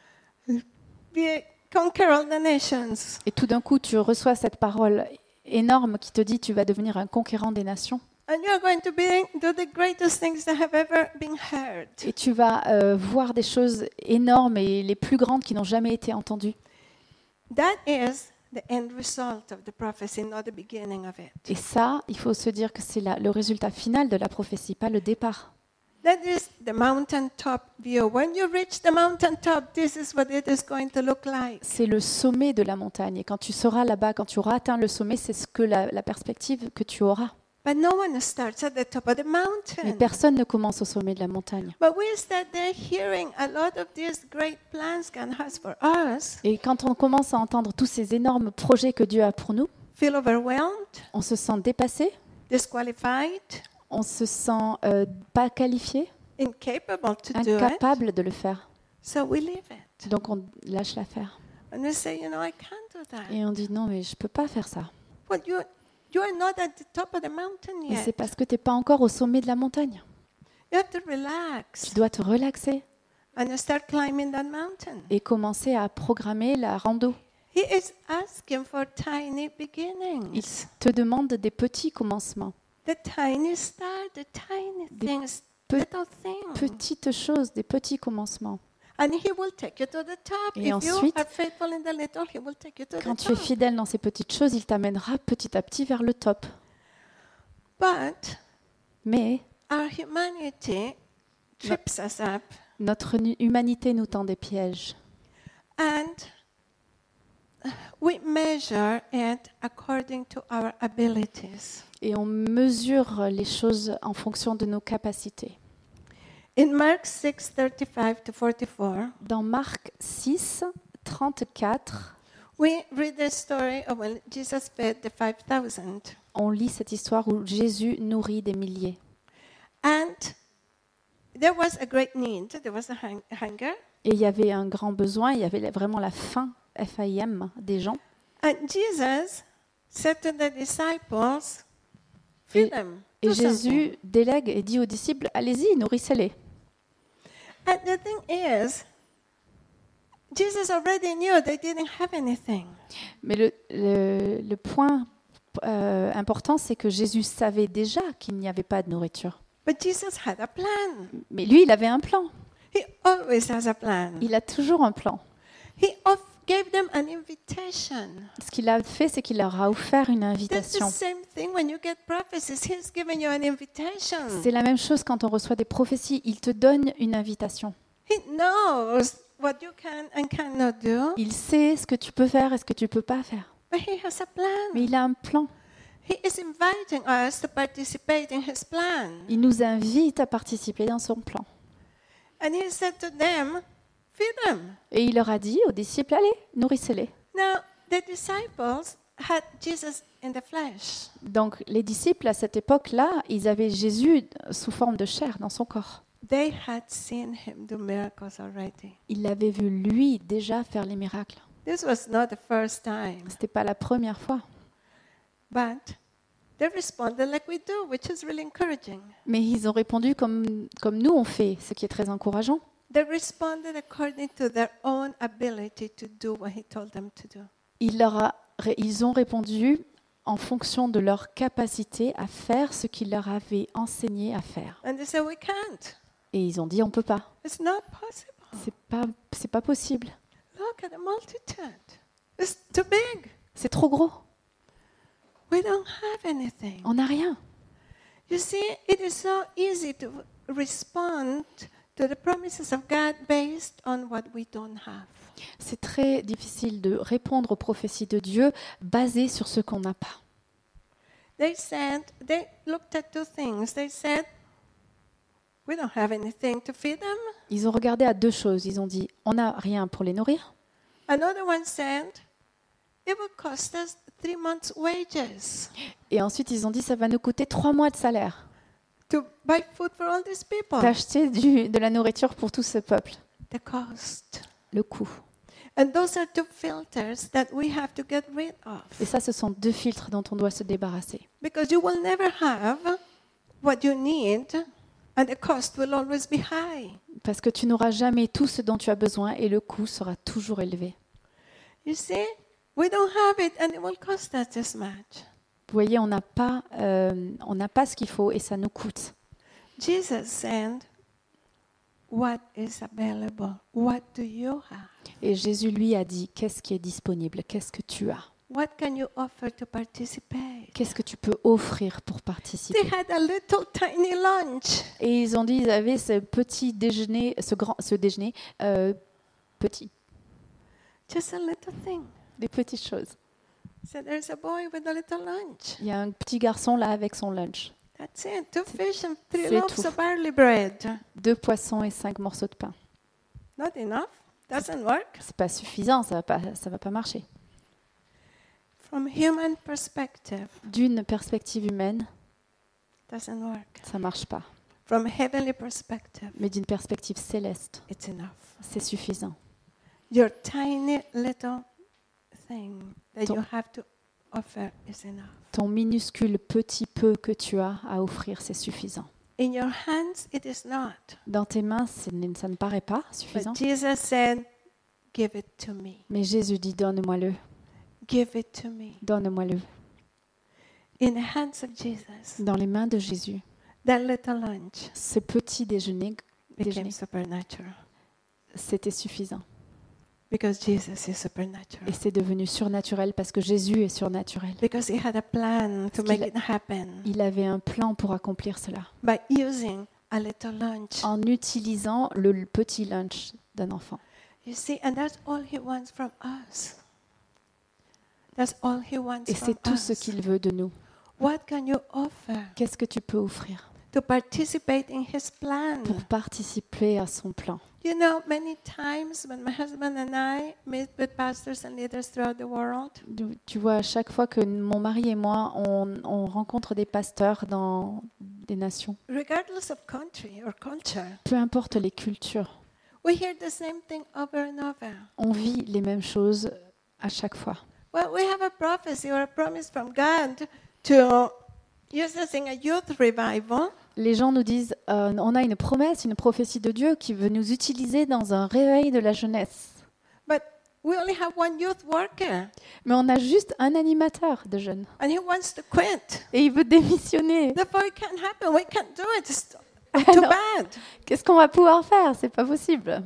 Speaker 1: be conquer all the nations.
Speaker 2: Et tout d'un coup, tu reçois cette parole énorme qui te dit tu vas devenir un conquérant des nations.
Speaker 1: And you are going to be, do the greatest things that have ever been heard.
Speaker 2: Et tu vas euh, voir des choses énormes et les plus grandes qui n'ont jamais été entendues.
Speaker 1: That is the end result of the prophecy, not the beginning of it.
Speaker 2: Et ça, il faut se dire que c'est la- le résultat final de la prophétie, pas le départ.
Speaker 1: That is the mountaintop view. When you reach the mountaintop, this is what it is going to look like.
Speaker 2: C'est le sommet de la montagne. Et quand tu seras là-bas, quand tu auras atteint le sommet, c'est ce que la, la perspective que tu auras.
Speaker 1: But no one starts at the top of the
Speaker 2: Mais
Speaker 1: mountain.
Speaker 2: personne ne commence au sommet de la montagne.
Speaker 1: But we start there hearing a lot of these great plans God has for us.
Speaker 2: Et quand on commence à entendre tous ces énormes projets que Dieu a pour nous,
Speaker 1: Feel overwhelmed,
Speaker 2: on se sent dépassé,
Speaker 1: disqualified,
Speaker 2: on se sent euh, pas qualifié,
Speaker 1: incapable to do it.
Speaker 2: incapable de le faire.
Speaker 1: So we leave it.
Speaker 2: Donc on lâche l'affaire.
Speaker 1: And we say, you know, I can't do that.
Speaker 2: Et on dit non, mais je peux pas faire ça.
Speaker 1: Well, you, you are not at the top of the mountain
Speaker 2: Mais c'est
Speaker 1: yet.
Speaker 2: parce que tu n'es pas encore au sommet de la montagne.
Speaker 1: You have to relax
Speaker 2: Tu dois te relaxer
Speaker 1: and you start climbing that mountain.
Speaker 2: et commencer à programmer la rando.
Speaker 1: He is asking for tiny
Speaker 2: Il
Speaker 1: beginnings.
Speaker 2: te demande des petits commencements,
Speaker 1: The tiny start, the tiny
Speaker 2: Des
Speaker 1: things,
Speaker 2: pe-
Speaker 1: little things.
Speaker 2: petites choses, des petits commencements.
Speaker 1: And he will take you to the top.
Speaker 2: Et
Speaker 1: If
Speaker 2: ensuite,
Speaker 1: you are faithful in the little, he will take you to
Speaker 2: Quand
Speaker 1: the
Speaker 2: tu es
Speaker 1: top.
Speaker 2: fidèle dans ces petites choses, il t'amènera petit à petit vers le top.
Speaker 1: But
Speaker 2: Mais
Speaker 1: our humanity trips us up.
Speaker 2: notre nu- humanité nous tend des pièges.
Speaker 1: And we measure it according to our abilities.
Speaker 2: Et on mesure les choses en fonction de nos capacités.
Speaker 1: In Mark six thirty-five to forty-four,
Speaker 2: Dans Marc six, trente-quatre,
Speaker 1: we read the story of when Jesus fed the five thousand.
Speaker 2: on lit cette histoire où Jésus nourrit des milliers.
Speaker 1: And there was a great need. There was a hung- hunger.
Speaker 2: Et il y avait un grand besoin, il y avait vraiment la faim, F I M, des gens.
Speaker 1: And Jesus said to the disciples, feed them.
Speaker 2: Et
Speaker 1: do
Speaker 2: Jésus
Speaker 1: something."
Speaker 2: délègue et dit aux disciples, allez-y, nourrissez-les.
Speaker 1: And the thing is, Jesus already knew they didn't have anything.
Speaker 2: Mais le, le- le point euh, important, c'est que Jésus savait déjà qu'il n'y avait pas de nourriture.
Speaker 1: But Jesus had a plan.
Speaker 2: Mais lui, il avait un plan.
Speaker 1: He always has a plan.
Speaker 2: Il a toujours un plan.
Speaker 1: He of gave them an invitation.
Speaker 2: Ce qu'il a fait, c'est qu'il leur a offert une
Speaker 1: That's the
Speaker 2: invitation.
Speaker 1: same thing when you get prophecies. He's giving you an invitation.
Speaker 2: C'est la même chose quand on reçoit des prophéties. Il te donne une invitation.
Speaker 1: He knows what you can and cannot do,
Speaker 2: Il sait ce que tu peux faire et ce que tu ne peux pas faire.
Speaker 1: but he has a plan.
Speaker 2: Mais il a un plan.
Speaker 1: He is inviting us to participate in his plan.
Speaker 2: Il nous invite à participer dans son plan.
Speaker 1: And he said to them, feed them.
Speaker 2: Et il leur a dit aux disciples, allez, nourrissez-les.
Speaker 1: Now, the disciples had Jesus in the flesh.
Speaker 2: Donc les disciples, à cette époque-là, ils avaient Jésus sous forme de chair dans son corps.
Speaker 1: They had seen him do miracles already.
Speaker 2: Ils l'avaient vu, lui, déjà faire les miracles.
Speaker 1: This was not the first time,
Speaker 2: Ce n'était pas la première fois.
Speaker 1: but they responded like we do, which is really encouraging.
Speaker 2: Mais ils ont répondu comme, comme nous on fait, ce qui est très encourageant.
Speaker 1: They responded according to their own ability to do what he told them to do.
Speaker 2: Il leur a- ils ont répondu en fonction de leur capacité à faire ce qu'il leur avait enseigné à faire.
Speaker 1: And they said, we can't.
Speaker 2: Et ils ont dit, on ne peut pas.
Speaker 1: It's not possible.
Speaker 2: C'est pas, c'est pas possible.
Speaker 1: Look at the multitude. It's too big.
Speaker 2: C'est trop gros.
Speaker 1: We don't have anything.
Speaker 2: On n'a rien.
Speaker 1: You see, it is so easy to respond to the promises of God based on what we don't have.
Speaker 2: C'est très difficile de répondre aux prophéties de Dieu basées sur ce qu'on n'a pas.
Speaker 1: They said, they looked at two things. They said, we don't have anything to feed them.
Speaker 2: Ils ont regardé à deux choses. Ils ont dit, on n'a rien pour les nourrir.
Speaker 1: Another one said, it will cost us three months' wages
Speaker 2: Et ensuite, ils ont dit, ça va nous coûter trois mois de salaire
Speaker 1: to buy food for all these people.
Speaker 2: d'acheter du- de la nourriture pour tout ce peuple.
Speaker 1: The cost.
Speaker 2: Le coût.
Speaker 1: And those are two filters that we have to get rid of.
Speaker 2: Et ça, ce sont deux filtres dont on doit se débarrasser.
Speaker 1: Because you will never have what you need, and the cost will always be high.
Speaker 2: Parce que tu n'auras jamais tout ce dont tu as besoin et le coût sera toujours élevé.
Speaker 1: You see, we don't have it, and it will cost us this much.
Speaker 2: Vous voyez, on n'a pas, euh, on n'a pas ce qu'il faut et ça nous coûte.
Speaker 1: Jesus said, what is available? What do you have?
Speaker 2: Et Jésus, lui, a dit, qu'est-ce qui est disponible? Qu'est-ce que tu as?
Speaker 1: What can you offer to participate?
Speaker 2: Qu'est-ce que tu peux offrir pour
Speaker 1: They
Speaker 2: participer?
Speaker 1: had a little tiny lunch.
Speaker 2: Et ils ont dit, ils avaient ce petit déjeuner, ce grand, ce déjeuner euh, petit,
Speaker 1: Just a little thing.
Speaker 2: des petites choses.
Speaker 1: So there's a boy with a little lunch.
Speaker 2: Il y a un petit garçon là avec son lunch.
Speaker 1: That's it. Two fish and three
Speaker 2: c'est
Speaker 1: loaves
Speaker 2: tout.
Speaker 1: of barley bread.
Speaker 2: Deux poissons et cinq morceaux de pain.
Speaker 1: Not enough. Doesn't work.
Speaker 2: C'est pas suffisant, ça va pas, ça va pas marcher.
Speaker 1: From human perspective,
Speaker 2: D'une perspective humaine,
Speaker 1: doesn't work.
Speaker 2: ça marche pas.
Speaker 1: From heavenly perspective,
Speaker 2: Mais d'une perspective céleste,
Speaker 1: it's enough.
Speaker 2: c'est suffisant.
Speaker 1: Your tiny little thing that
Speaker 2: Ton-
Speaker 1: you have to offer is enough.
Speaker 2: Ton minuscule petit peu que tu as à offrir, c'est suffisant.
Speaker 1: In your hands, it is not.
Speaker 2: Dans tes mains, c'est- ça ne paraît pas suffisant.
Speaker 1: But Jesus said, give it to me.
Speaker 2: Mais Jésus dit, donne-moi-le,
Speaker 1: Give it to me.
Speaker 2: donne-moi-le.
Speaker 1: In the hands of Jesus,
Speaker 2: Dans les mains de Jésus,
Speaker 1: that little lunch
Speaker 2: ce petit déjeuner,
Speaker 1: became
Speaker 2: déjeuner
Speaker 1: supernatural
Speaker 2: c'était suffisant.
Speaker 1: because Jesus is supernatural.
Speaker 2: Et c'est devenu surnaturel parce que Jésus est surnaturel.
Speaker 1: Because he had a plan to
Speaker 2: Parce
Speaker 1: make
Speaker 2: qu'il
Speaker 1: it happen
Speaker 2: Il avait un plan pour accomplir cela,
Speaker 1: by using a little lunch.
Speaker 2: en utilisant le le petit lunch d'un enfant.
Speaker 1: You see, and that's all he wants from us. That's all he wants
Speaker 2: Et
Speaker 1: from
Speaker 2: c'est tout ce
Speaker 1: us.
Speaker 2: qu'il veut de nous.
Speaker 1: What can you offer
Speaker 2: Qu'est-ce que tu peux offrir
Speaker 1: to participate in his plan?
Speaker 2: pour participer à son plan?
Speaker 1: You know, many times when my husband and I meet with pastors and leaders throughout the world,
Speaker 2: Tu- Tu vois, à chaque fois que mon mari et moi, on, on rencontre des pasteurs dans des nations,
Speaker 1: regardless of country or culture,
Speaker 2: peu importe les cultures,
Speaker 1: we hear the same thing over and over.
Speaker 2: on vit les mêmes choses à chaque fois.
Speaker 1: Well, we have a prophecy or a promise from God to use us in a youth revival.
Speaker 2: Les gens nous disent, euh, on a une promesse, une prophétie de Dieu qui veut nous utiliser dans un réveil de la jeunesse.
Speaker 1: But we only have one youth worker,
Speaker 2: Mais on a juste un animateur de jeunes.
Speaker 1: and he wants to quit.
Speaker 2: Et il veut démissionner.
Speaker 1: Therefore, it can't happen. We can't do it. It's too
Speaker 2: Alors,
Speaker 1: bad.
Speaker 2: qu'est-ce qu'on va pouvoir faire? C'est pas possible.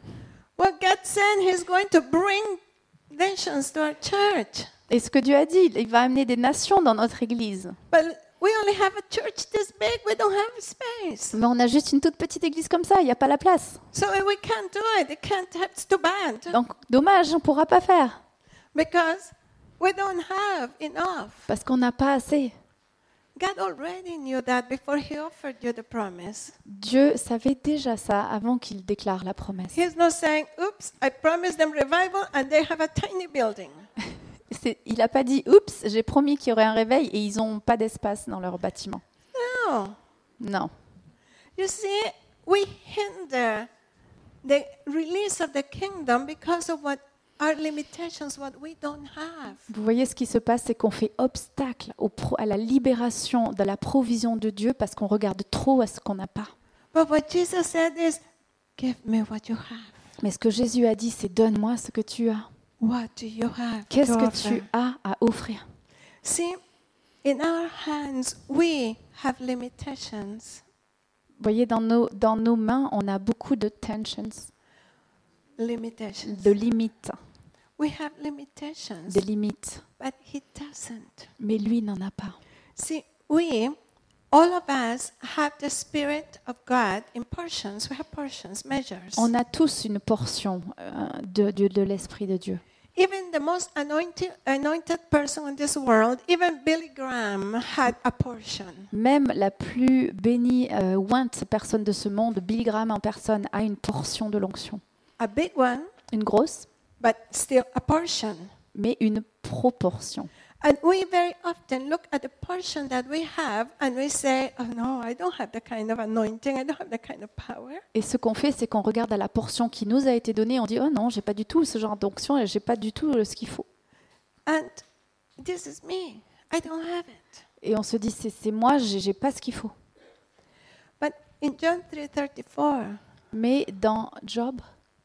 Speaker 1: Well, God said He's going to bring nations to our church,
Speaker 2: Et ce que Dieu a dit, il va amener des nations dans notre église.
Speaker 1: but we only have a church this big. We don't have space,
Speaker 2: Mais on a juste une toute petite église comme ça, il n'y a pas la place.
Speaker 1: so we can't do it. It can't. It's too bad
Speaker 2: Donc, dommage, on ne pourra pas faire.
Speaker 1: because we don't have enough.
Speaker 2: Parce qu'on n'a pas assez.
Speaker 1: God already knew that before He offered you the promise.
Speaker 2: Dieu savait déjà ça avant qu'il déclare la promesse.
Speaker 1: He's not saying, "Oops, I promised them revival, and they have a tiny building."
Speaker 2: C'est- il n'a pas dit, oups, j'ai promis qu'il y aurait un réveil et ils n'ont pas d'espace dans leur bâtiment.
Speaker 1: No.
Speaker 2: Non.
Speaker 1: You see, we hinder the release of the kingdom because of what our limitations, what we don't have.
Speaker 2: Vous voyez ce qui se passe, c'est qu'on fait obstacle au pro- à la libération de la provision de Dieu parce qu'on regarde trop à ce qu'on n'a pas.
Speaker 1: But what Jesus said is, "Give me what you have."
Speaker 2: Mais ce que Jésus a dit, c'est donne-moi ce que tu as.
Speaker 1: What do you have
Speaker 2: Qu'est-ce
Speaker 1: to
Speaker 2: que
Speaker 1: offer?
Speaker 2: tu as à offrir?
Speaker 1: See, in our hands, we have limitations.
Speaker 2: Vous voyez, dans nos, dans nos mains, on a beaucoup de tensions,
Speaker 1: Limitations.
Speaker 2: de limites,
Speaker 1: We have limitations,
Speaker 2: des limites.
Speaker 1: but He doesn't.
Speaker 2: Mais lui n'en a pas.
Speaker 1: See, we, all of us, have the Spirit of God in portions. We have portions, measures.
Speaker 2: On a tous une portion euh, de, de, de l'Esprit de Dieu.
Speaker 1: Even the most anointed, anointed person in this world, even Billy Graham, had a portion.
Speaker 2: Même la plus bénie, euh, ointe personne de ce monde, Billy Graham en personne, a une portion de l'onction.
Speaker 1: A big one,
Speaker 2: Une grosse,
Speaker 1: but still a portion.
Speaker 2: mais une proportion.
Speaker 1: And we very often look at the portion that we have and we say, "Oh no, I don't have the kind of anointing, I don't have the kind of power."
Speaker 2: Et ce qu'on fait, c'est qu'on regarde à la portion qui nous a été donnée, on dit, oh non, j'ai pas du tout ce genre d'onction et j'ai pas du tout euh, ce qu'il faut.
Speaker 1: And this is me. I don't have it.
Speaker 2: Et on se dit, c'est c'est moi, j'ai j'ai pas ce qu'il faut.
Speaker 1: But in John three thirty-four,
Speaker 2: Mais dans Job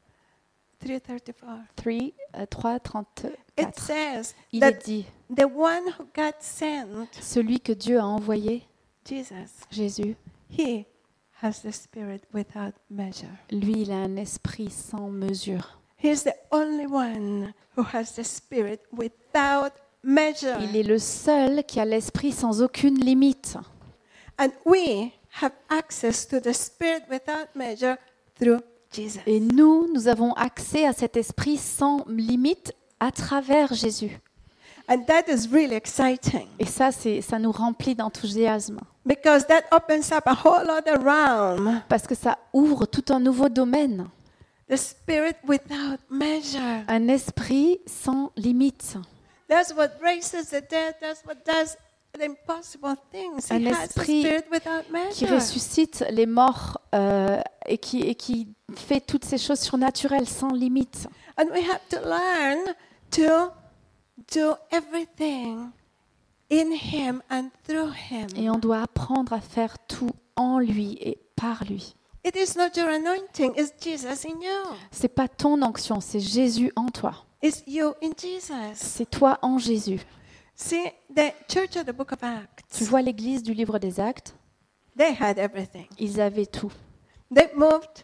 Speaker 1: three thirty-four,
Speaker 2: trois,
Speaker 1: it
Speaker 2: trente-quatre,
Speaker 1: says
Speaker 2: il
Speaker 1: that
Speaker 2: est dit,
Speaker 1: the one who got sent,
Speaker 2: celui que Dieu a envoyé,
Speaker 1: Jesus,
Speaker 2: Jésus,
Speaker 1: he has the Spirit without measure.
Speaker 2: lui, il a un esprit sans mesure.
Speaker 1: He's the only one who has the Spirit without measure.
Speaker 2: Il est le seul qui a l'esprit sans aucune limite.
Speaker 1: And we have access to the Spirit without measure through Jesus.
Speaker 2: Et nous, nous avons accès à cet esprit sans limite à travers Jésus.
Speaker 1: And that is really exciting
Speaker 2: Et ça, c'est, ça nous remplit d'enthousiasme.
Speaker 1: because that opens up a whole other realm.
Speaker 2: Parce que ça ouvre tout un nouveau domaine.
Speaker 1: The Spirit without measure.
Speaker 2: Un esprit sans limite.
Speaker 1: That's what raises the dead. That's what does the impossible things.
Speaker 2: Un
Speaker 1: He has the
Speaker 2: esprit
Speaker 1: Spirit without
Speaker 2: Qui
Speaker 1: measure.
Speaker 2: ressuscite les morts euh, et, qui, et qui fait toutes ces choses surnaturelles sans limite.
Speaker 1: And we have to learn to do everything in Him and through Him.
Speaker 2: Et on doit apprendre à faire tout en lui et par lui.
Speaker 1: It is not your anointing, it's Jesus in you.
Speaker 2: C'est pas ton onction, c'est Jésus en toi.
Speaker 1: It's you in Jesus.
Speaker 2: C'est toi en Jésus.
Speaker 1: See, the church of the book of
Speaker 2: Tu
Speaker 1: Acts,
Speaker 2: vois l'église du livre des Actes,
Speaker 1: they had everything.
Speaker 2: ils avaient tout.
Speaker 1: They moved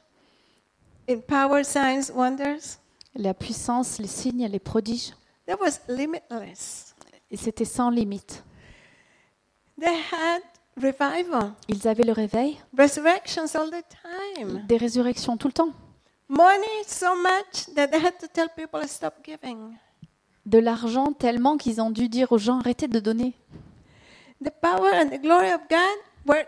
Speaker 1: in power, signs, wonders.
Speaker 2: La puissance, les signes, les prodiges.
Speaker 1: That was limitless.
Speaker 2: Et c'était sans limite.
Speaker 1: They had revival,
Speaker 2: Ils avaient le réveil,
Speaker 1: resurrections all the time.
Speaker 2: des résurrections tout le temps.
Speaker 1: Money so much that they had to tell people to stop giving.
Speaker 2: De l'argent tellement qu'ils ont dû dire aux gens arrêtez de donner.
Speaker 1: The power and the glory of God were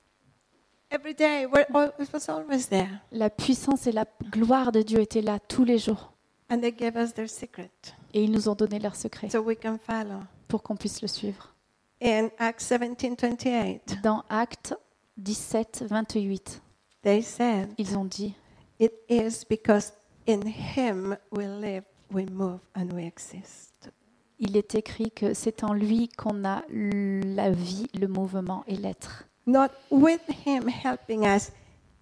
Speaker 1: every day. Were, al- it was always there.
Speaker 2: La puissance et la gloire de Dieu étaient là tous les jours.
Speaker 1: And they gave us their secret
Speaker 2: Et ils nous ont donné leur secret
Speaker 1: so we can follow.
Speaker 2: pour qu'on puisse le suivre.
Speaker 1: In Acts seventeen twenty-eight,
Speaker 2: Dans Actes dix-sept, vingt-huit,
Speaker 1: they said,
Speaker 2: ils ont dit
Speaker 1: it is because in Him we live, we move, and we exist.
Speaker 2: il est écrit que c'est en lui qu'on a la vie, le mouvement et l'être.
Speaker 1: Not with Him helping us,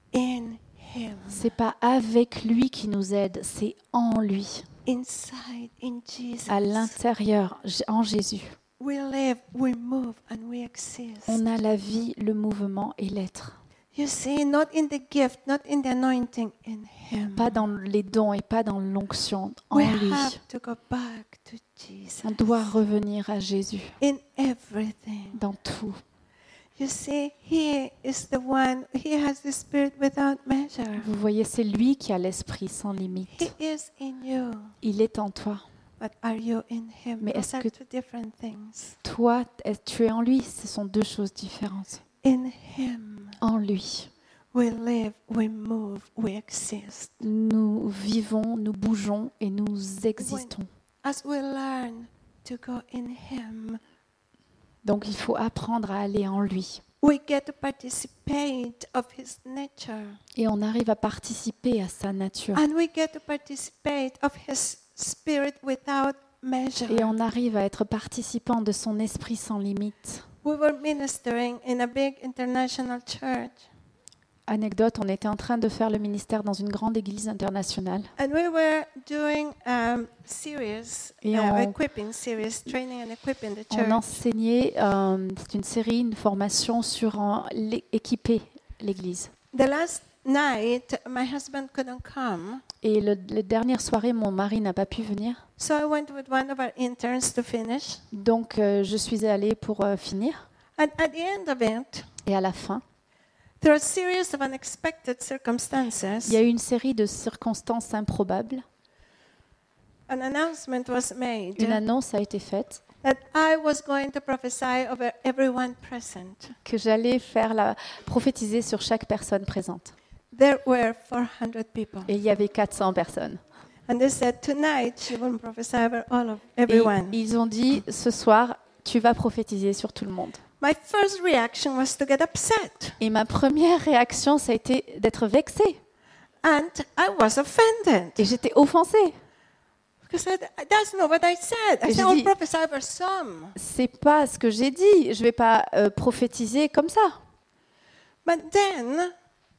Speaker 1: in Him.
Speaker 2: C'est pas avec lui qui nous aide, c'est en lui,
Speaker 1: Inside, in Jesus.
Speaker 2: à l'intérieur, en Jésus.
Speaker 1: We live, we move, and we exist.
Speaker 2: On a la vie, le mouvement et l'être.
Speaker 1: You see, not in the gift, not in the anointing, in Him.
Speaker 2: Pas dans les dons et pas dans l'onction, en
Speaker 1: We
Speaker 2: lui.
Speaker 1: have to go back to Jesus.
Speaker 2: On doit revenir à Jésus
Speaker 1: In everything.
Speaker 2: dans tout.
Speaker 1: You see, He is the one, He has the Spirit without measure.
Speaker 2: Vous voyez, c'est lui qui a l'esprit sans
Speaker 1: He
Speaker 2: limite.
Speaker 1: is in you.
Speaker 2: Il est en toi.
Speaker 1: But are you in Him?
Speaker 2: Mais
Speaker 1: Those
Speaker 2: est-ce
Speaker 1: are
Speaker 2: que-
Speaker 1: two different things.
Speaker 2: Toi, est- tu es en lui. Ce sont deux choses différentes.
Speaker 1: In Him,
Speaker 2: En lui,
Speaker 1: we live, we move, we exist.
Speaker 2: nous vivons, nous bougeons et nous existons.
Speaker 1: As we learn to go in Him,
Speaker 2: Donc il faut apprendre à aller en lui.
Speaker 1: we get to participate of His nature.
Speaker 2: Et on arrive à participer à sa nature.
Speaker 1: And we get to participate of His Spirit without measure.
Speaker 2: Et on arrive à être participant de son esprit sans limite.
Speaker 1: We were ministering in a big international church.
Speaker 2: Anecdote, on était en train de faire le ministère dans une grande église internationale.
Speaker 1: And we were doing um, series,
Speaker 2: Et
Speaker 1: uh,
Speaker 2: on-
Speaker 1: equipping series, training and equipping the
Speaker 2: On
Speaker 1: church.
Speaker 2: enseignait, euh, c'est une série, une formation sur en- l'é- équiper l'église.
Speaker 1: The last night, my husband couldn't come,
Speaker 2: Et le, la dernière soirée, mon mari n'a pas pu venir.
Speaker 1: so I went with one of our interns to finish.
Speaker 2: Donc, euh, je suis allée pour euh, finir.
Speaker 1: And at the end of it,
Speaker 2: Et à la fin,
Speaker 1: through a series of unexpected circumstances,
Speaker 2: il y a eu une série de circonstances improbables.
Speaker 1: an announcement was made
Speaker 2: Une annonce a été faite
Speaker 1: that I was going to prophesy over everyone present.
Speaker 2: que j'allais faire la prophétiser sur chaque personne présente.
Speaker 1: There were four hundred people.
Speaker 2: Et il y avait quatre cents personnes.
Speaker 1: And they said, tonight she will prophesy over all of
Speaker 2: Et
Speaker 1: everyone.
Speaker 2: ils ont dit, ce soir, tu vas prophétiser sur tout le monde.
Speaker 1: My first reaction was to get upset.
Speaker 2: Et ma première réaction, ça a été d'être vexée.
Speaker 1: And I was offended.
Speaker 2: Et j'étais offensée.
Speaker 1: Because I, that's not what I said. I
Speaker 2: Et
Speaker 1: said,
Speaker 2: j'ai
Speaker 1: I'll
Speaker 2: dit-
Speaker 1: prophesy over some.
Speaker 2: C'est pas ce que j'ai dit. Je vais pas euh, prophétiser comme ça.
Speaker 1: But then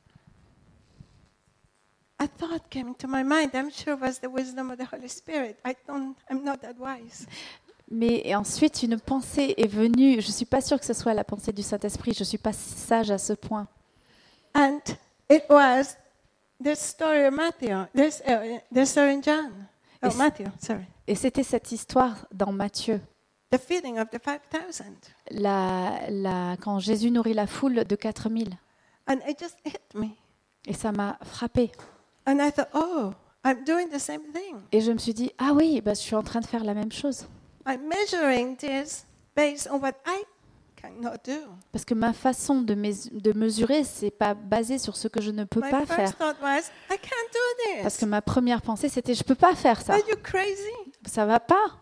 Speaker 1: a thought came into my mind. I'm sure it was the wisdom of the Holy Spirit. I don't, I'm not that wise.
Speaker 2: Mais et ensuite, une pensée est venue. Je suis pas sûre que ce soit la pensée du Saint-Esprit. Je suis pas sage à ce point.
Speaker 1: And it was this story of Matthew. This, uh, this story in John. Oh,
Speaker 2: Yes.
Speaker 1: Matthew, sorry.
Speaker 2: Et c'était cette histoire dans Matthieu.
Speaker 1: the feeding of the five thousand.
Speaker 2: La, la, quand Jésus nourrit la foule de quatre mille.
Speaker 1: And it just hit me.
Speaker 2: Et ça m'a frappée.
Speaker 1: And I thought, oh, I'm doing the same thing.
Speaker 2: Et je me suis dit, ah oui, bah, je suis en train de faire la même chose.
Speaker 1: I'm measuring this based on what I cannot do.
Speaker 2: Parce que ma façon de, mes- de mesurer, c'est pas basé sur ce que je ne peux
Speaker 1: My
Speaker 2: pas
Speaker 1: first
Speaker 2: faire.
Speaker 1: thought was, I can't do
Speaker 2: Parce
Speaker 1: this.
Speaker 2: que ma première pensée, c'était, je peux pas faire ça.
Speaker 1: Are you crazy?
Speaker 2: Ça va pas.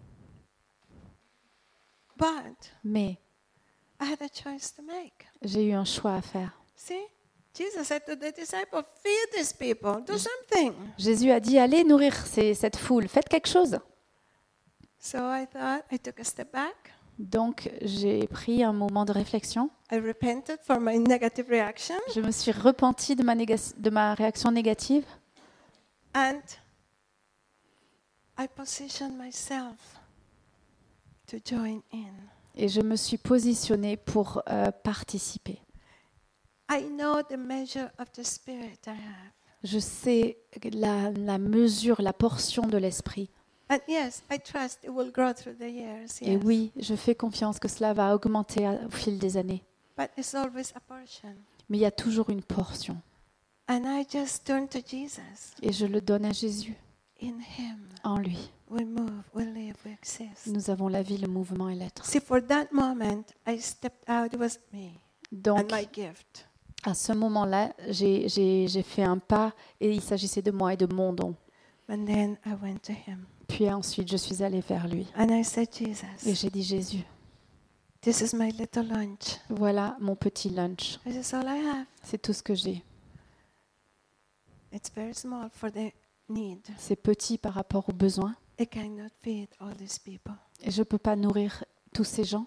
Speaker 1: But
Speaker 2: Mais
Speaker 1: I had a choice to make.
Speaker 2: j'ai eu un choix à faire.
Speaker 1: See? Jesus said to the disciples, feed these people, do something.
Speaker 2: Jésus a dit, allez nourrir ces- cette foule, faites quelque chose.
Speaker 1: So I thought, I took a step back.
Speaker 2: Donc j'ai pris un moment de réflexion.
Speaker 1: I repented for my negative reaction.
Speaker 2: Je me suis repentie de ma, néga- de ma réaction négative.
Speaker 1: And I positioned myself to join in.
Speaker 2: Et je me suis positionnée pour euh, participer.
Speaker 1: I know the measure of the Spirit I have.
Speaker 2: Je sais la, la mesure, la portion de l'esprit.
Speaker 1: And yes, I trust it will grow through the years.
Speaker 2: Et
Speaker 1: Yes.
Speaker 2: oui, je fais confiance que cela va augmenter à- au fil des années.
Speaker 1: But it's always a portion.
Speaker 2: Mais il y a toujours une portion.
Speaker 1: And I just turn to Jesus.
Speaker 2: Et je le donne à Jésus.
Speaker 1: In Him,
Speaker 2: En lui,
Speaker 1: we move, we live, we exist.
Speaker 2: nous avons la vie, le mouvement et l'être.
Speaker 1: See, for that moment, I stepped out. It was me
Speaker 2: Donc,
Speaker 1: and my gift.
Speaker 2: à ce moment-là, j'ai, j'ai, j'ai fait un pas et il s'agissait de moi et de mon don.
Speaker 1: And then I went to Him.
Speaker 2: Puis ensuite, je suis allée vers lui.
Speaker 1: And I said,
Speaker 2: Et
Speaker 1: Jesus,
Speaker 2: j'ai dit, Jésus,
Speaker 1: this is my little lunch.
Speaker 2: voilà mon petit lunch.
Speaker 1: This is all I have.
Speaker 2: C'est tout ce que j'ai.
Speaker 1: It's very small for the need.
Speaker 2: C'est petit par rapport aux besoins.
Speaker 1: I cannot feed all these people.
Speaker 2: Et je ne peux pas nourrir tous ces gens.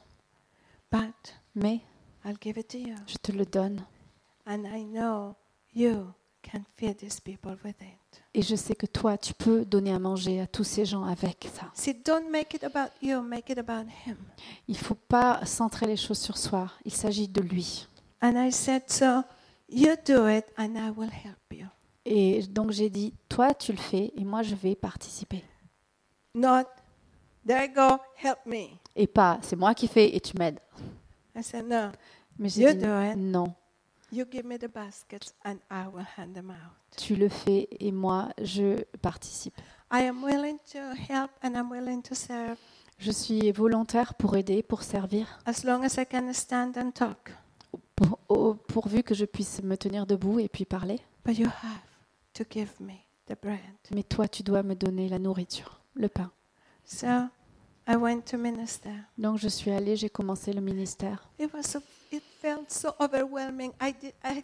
Speaker 1: But
Speaker 2: Mais
Speaker 1: I'll give it to you.
Speaker 2: je te le donne.
Speaker 1: And I know you can feed these people with it.
Speaker 2: Et je sais que toi, tu peux donner à manger à tous ces gens avec ça.
Speaker 1: See, don't make it about you, make it about Him.
Speaker 2: Il ne faut pas centrer les choses sur soi. Il s'agit de lui.
Speaker 1: And I said, so you do it and I will help you.
Speaker 2: Et donc j'ai dit, toi, tu le fais et moi, je vais participer.
Speaker 1: Not, there you go, help me.
Speaker 2: Et pas, c'est moi qui fais et tu m'aides.
Speaker 1: I said, no,
Speaker 2: Mais j'ai
Speaker 1: You
Speaker 2: dit,
Speaker 1: do it.
Speaker 2: non,
Speaker 1: you give me the baskets and I will hand them out.
Speaker 2: tu le fais et moi, je participe.
Speaker 1: I am willing to help and I'm willing to serve
Speaker 2: Je suis volontaire pour aider, pour servir,
Speaker 1: as long as I can stand and talk.
Speaker 2: pour- au- pourvu que je puisse me tenir debout et puis parler.
Speaker 1: But you have to give me the bread.
Speaker 2: Mais toi, tu dois me donner la nourriture, le pain.
Speaker 1: So I went to minister.
Speaker 2: Donc je suis allée, j'ai commencé le ministère.
Speaker 1: It was so, it felt so overwhelming. I did I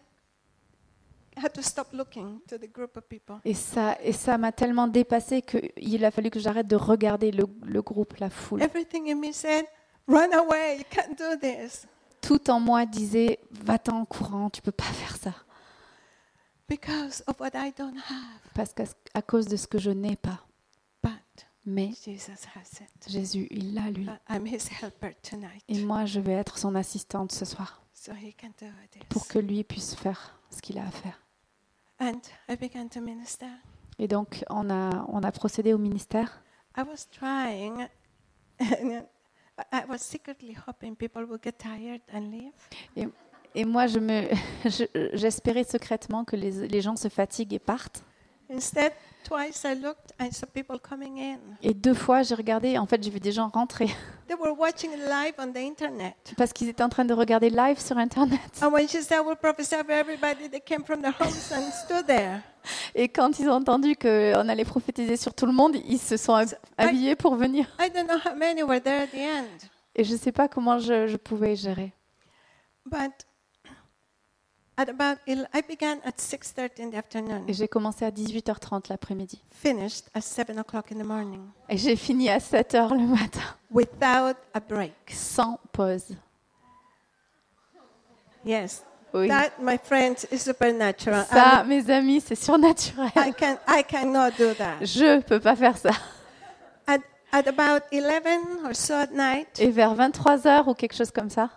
Speaker 1: had to stop looking to the group of people.
Speaker 2: Et ça, et ça m'a tellement dépassée qu'il a fallu que j'arrête de regarder le, le groupe, la foule.
Speaker 1: Everything in me said, run away, you can't do this.
Speaker 2: Tout en moi disait, va-t'en en courant, tu peux pas faire ça.
Speaker 1: Because of what I don't have.
Speaker 2: Parce qu'à à cause de ce que je n'ai pas.
Speaker 1: But
Speaker 2: Mais
Speaker 1: Jesus has it.
Speaker 2: Jésus, il l'a lui.
Speaker 1: I- I'm his helper tonight.
Speaker 2: Et moi, je vais être son assistante ce soir
Speaker 1: So he can do this.
Speaker 2: pour que lui puisse faire ce qu'il a à faire.
Speaker 1: And I began to minister.
Speaker 2: Et donc, on a, on a procédé au ministère.
Speaker 1: I was trying, and I was secretly hoping people would get tired and leave.
Speaker 2: Et moi, je me, je- j'espérais secrètement que les, les gens se fatiguent et partent.
Speaker 1: Instead, twice I looked, I saw people coming in.
Speaker 2: Et deux fois, j'ai regardé, en fait, j'ai vu des gens rentrer
Speaker 1: They were watching it live on the internet.
Speaker 2: parce qu'ils étaient en train de regarder live sur Internet.
Speaker 1: And when she said, we'll prophesy over everybody, they came from their homes and stood there.
Speaker 2: Et quand ils ont entendu qu'on allait prophétiser sur tout le monde, ils se sont hab- habillés pour venir.
Speaker 1: I don't know how many were there at the end.
Speaker 2: Et je ne sais pas comment je, je pouvais gérer.
Speaker 1: But at about, el- I began at six thirty in the afternoon,
Speaker 2: Et j'ai commencé à dix-huit heures trente l'après-midi.
Speaker 1: finished at seven o'clock in the morning,
Speaker 2: Et j'ai fini à sept heures le matin,
Speaker 1: without a break.
Speaker 2: sans pause.
Speaker 1: Yes.
Speaker 2: Oui.
Speaker 1: That, my friends, is supernatural.
Speaker 2: Ça,
Speaker 1: I'm-
Speaker 2: mes amis, c'est surnaturel.
Speaker 1: I can I cannot do that.
Speaker 2: Je peux pas faire ça.
Speaker 1: At at about eleven or so at night,
Speaker 2: Et vers vingt-trois heures ou quelque chose comme ça,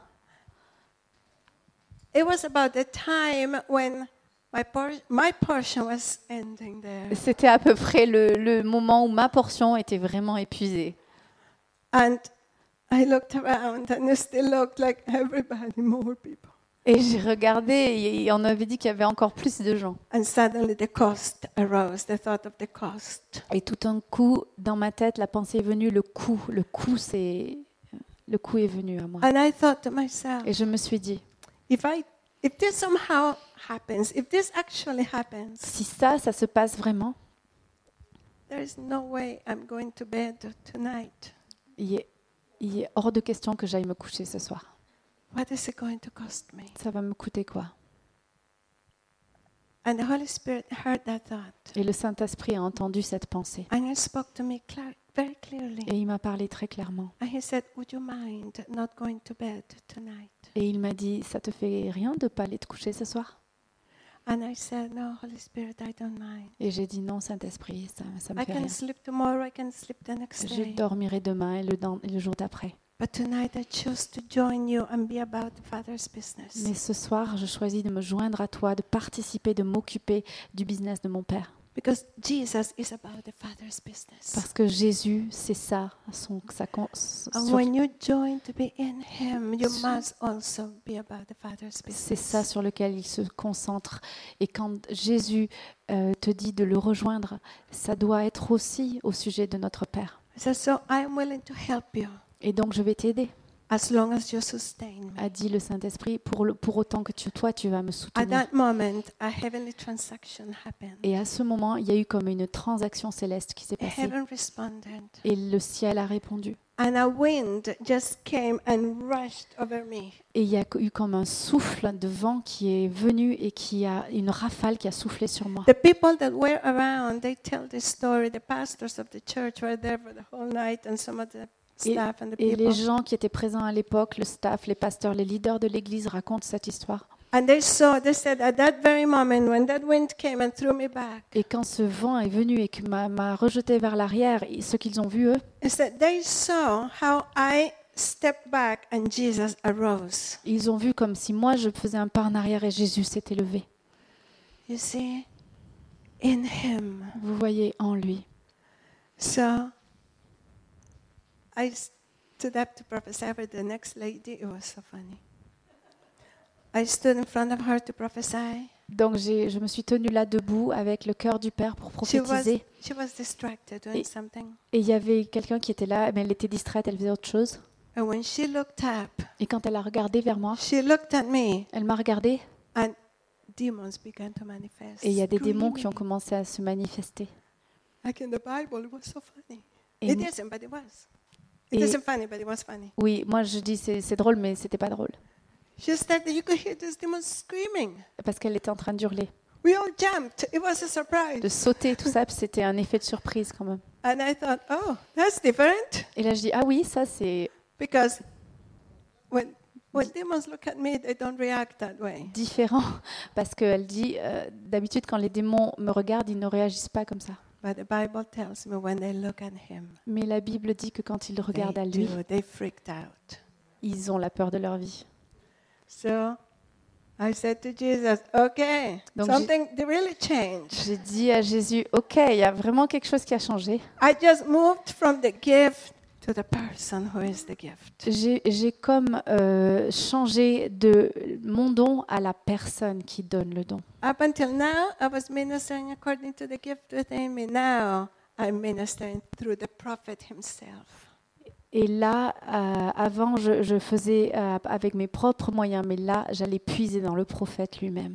Speaker 1: it was about the time when my por- my portion was ending there.
Speaker 2: c'était à peu près le, le moment où ma portion était vraiment épuisée.
Speaker 1: And I looked around and it still looked like everybody, more people.
Speaker 2: Et j'ai regardé et on avait dit qu'il y avait encore plus de gens.
Speaker 1: And suddenly the cost arose, the thought of the cost.
Speaker 2: Et tout d'un coup, dans ma tête, la pensée est venue, le coût. Le coût, c'est... Le coût est venu à moi.
Speaker 1: And I thought to myself,
Speaker 2: Et je me suis dit,
Speaker 1: if I, if this somehow happens, if this actually happens,
Speaker 2: si ça, ça se passe vraiment,
Speaker 1: there is no way I'm going to bed tonight.
Speaker 2: il est, il est hors de question que j'aille me coucher ce soir.
Speaker 1: What is it going to cost me?
Speaker 2: Ça va me coûter quoi?
Speaker 1: And the Holy Spirit heard that thought.
Speaker 2: Et le Saint-Esprit a entendu cette pensée.
Speaker 1: And he spoke to me clar- very clearly.
Speaker 2: Et il m'a parlé très clairement.
Speaker 1: And he said, would you mind not going to bed tonight?
Speaker 2: Et il m'a dit, ça te fait rien de pas aller te coucher ce soir?
Speaker 1: And I said, no, Holy Spirit, I don't mind.
Speaker 2: Et j'ai dit, non, Saint-Esprit, ça, ça me
Speaker 1: I
Speaker 2: fait
Speaker 1: can
Speaker 2: rien.
Speaker 1: sleep tomorrow, I can sleep the next
Speaker 2: Je
Speaker 1: day.
Speaker 2: dormirai demain et le, dan- et le jour d'après.
Speaker 1: But tonight I choose to join you and be about the Father's business.
Speaker 2: Mais ce soir, je choisis de me joindre à toi, de participer, de m'occuper du business de mon Père.
Speaker 1: Because Jesus is about the Father's business.
Speaker 2: Parce que Jésus, c'est ça, son, sa, con- s-
Speaker 1: And
Speaker 2: sur-
Speaker 1: when you join to be in Him, you
Speaker 2: Sur-
Speaker 1: must also be about the Father's
Speaker 2: c'est ça
Speaker 1: business.
Speaker 2: sur lequel il se concentre. Et quand Jésus euh, te dit de le rejoindre, ça doit être aussi au sujet de notre Père.
Speaker 1: So, so I am willing to help you
Speaker 2: Et donc, je vais t'aider,
Speaker 1: as long as you sustain me.
Speaker 2: a dit le Saint-Esprit, pour, le- pour autant que tu, toi, tu vas me
Speaker 1: At
Speaker 2: soutenir.
Speaker 1: that moment, a heavenly transaction happened.
Speaker 2: Et à ce moment, il y a eu comme une transaction céleste qui s'est passée.
Speaker 1: Heaven responded.
Speaker 2: Et le ciel a répondu.
Speaker 1: And a wind just came and rushed over me.
Speaker 2: Et il y a eu comme un souffle de vent qui est venu et qui a une rafale qui a soufflé sur moi.
Speaker 1: The people that were around, they tell this story. The pastors of the church were there for the whole night, and some of the
Speaker 2: Et,
Speaker 1: staff and the
Speaker 2: et les
Speaker 1: people.
Speaker 2: gens qui étaient présents à l'époque, le staff, les pasteurs, les leaders de l'église racontent cette histoire.
Speaker 1: And they saw, they said, at that very moment, when that wind came and threw me back,
Speaker 2: Et quand ce vent est venu et que m'a, m'a rejeté vers l'arrière, et ce qu'ils ont vu eux,
Speaker 1: they said they saw how I stepped back and Jesus arose.
Speaker 2: ils ont vu comme si moi je faisais un pas en arrière et Jésus s'était levé.
Speaker 1: You see, in Him.
Speaker 2: Vous voyez en lui.
Speaker 1: So I stood up to prophesy over the next lady. It was so funny. I stood in front of her to prophesy.
Speaker 2: Donc j'ai, je me suis tenue là debout avec le cœur du Père pour
Speaker 1: She was,
Speaker 2: prophétiser.
Speaker 1: she was distracted doing
Speaker 2: Et-
Speaker 1: something.
Speaker 2: Et il y avait quelqu'un qui était là, mais elle était distraite, elle faisait autre chose.
Speaker 1: And when she looked up,
Speaker 2: Et quand elle a regardé vers moi,
Speaker 1: she looked at me,
Speaker 2: elle m'a regardée
Speaker 1: and demons began to manifest.
Speaker 2: et il y a des démons qui ont
Speaker 1: screaming.
Speaker 2: commencé à se manifester.
Speaker 1: Like in the Bible, it was so funny.
Speaker 2: Et
Speaker 1: It
Speaker 2: nous-
Speaker 1: isn't, but it was. It
Speaker 2: Et-
Speaker 1: isn't funny, but it was funny.
Speaker 2: Oui, moi je dis c'est, c'est drôle, mais c'était pas drôle.
Speaker 1: She started, you could hear these demons screaming.
Speaker 2: Parce qu'elle était en train d'hurler,
Speaker 1: We all jumped. It was a surprise.
Speaker 2: de sauter, tout ça, puis c'était un effet de surprise quand même.
Speaker 1: And I thought, oh, that's different.
Speaker 2: Et là je dis, ah oui, ça c'est
Speaker 1: Because when, when demons look at me, they don't react that way.
Speaker 2: différent. Parce qu'elle dit, euh, d'habitude quand les démons me regardent, ils ne réagissent pas comme ça.
Speaker 1: But the Bible tells me when they look at him,
Speaker 2: Mais la Bible dit que quand ils regardent à
Speaker 1: they
Speaker 2: lui,
Speaker 1: do. They freaked out.
Speaker 2: ils ont la peur de leur vie.
Speaker 1: So I said to Jesus, okay,
Speaker 2: Donc,
Speaker 1: something they really changed.
Speaker 2: J'ai dit à Jésus, ok, il y a vraiment quelque chose qui a changé.
Speaker 1: I just moved from the gift to the person who is the gift.
Speaker 2: J'ai, j'ai comme euh, changé de mon don à la personne qui donne le don.
Speaker 1: Up until now, I was ministering according to the gift within me. Now I'm ministering through the prophet himself.
Speaker 2: Et là, euh, avant, je, je faisais euh, avec mes propres moyens, mais là, j'allais puiser dans le prophète lui-même.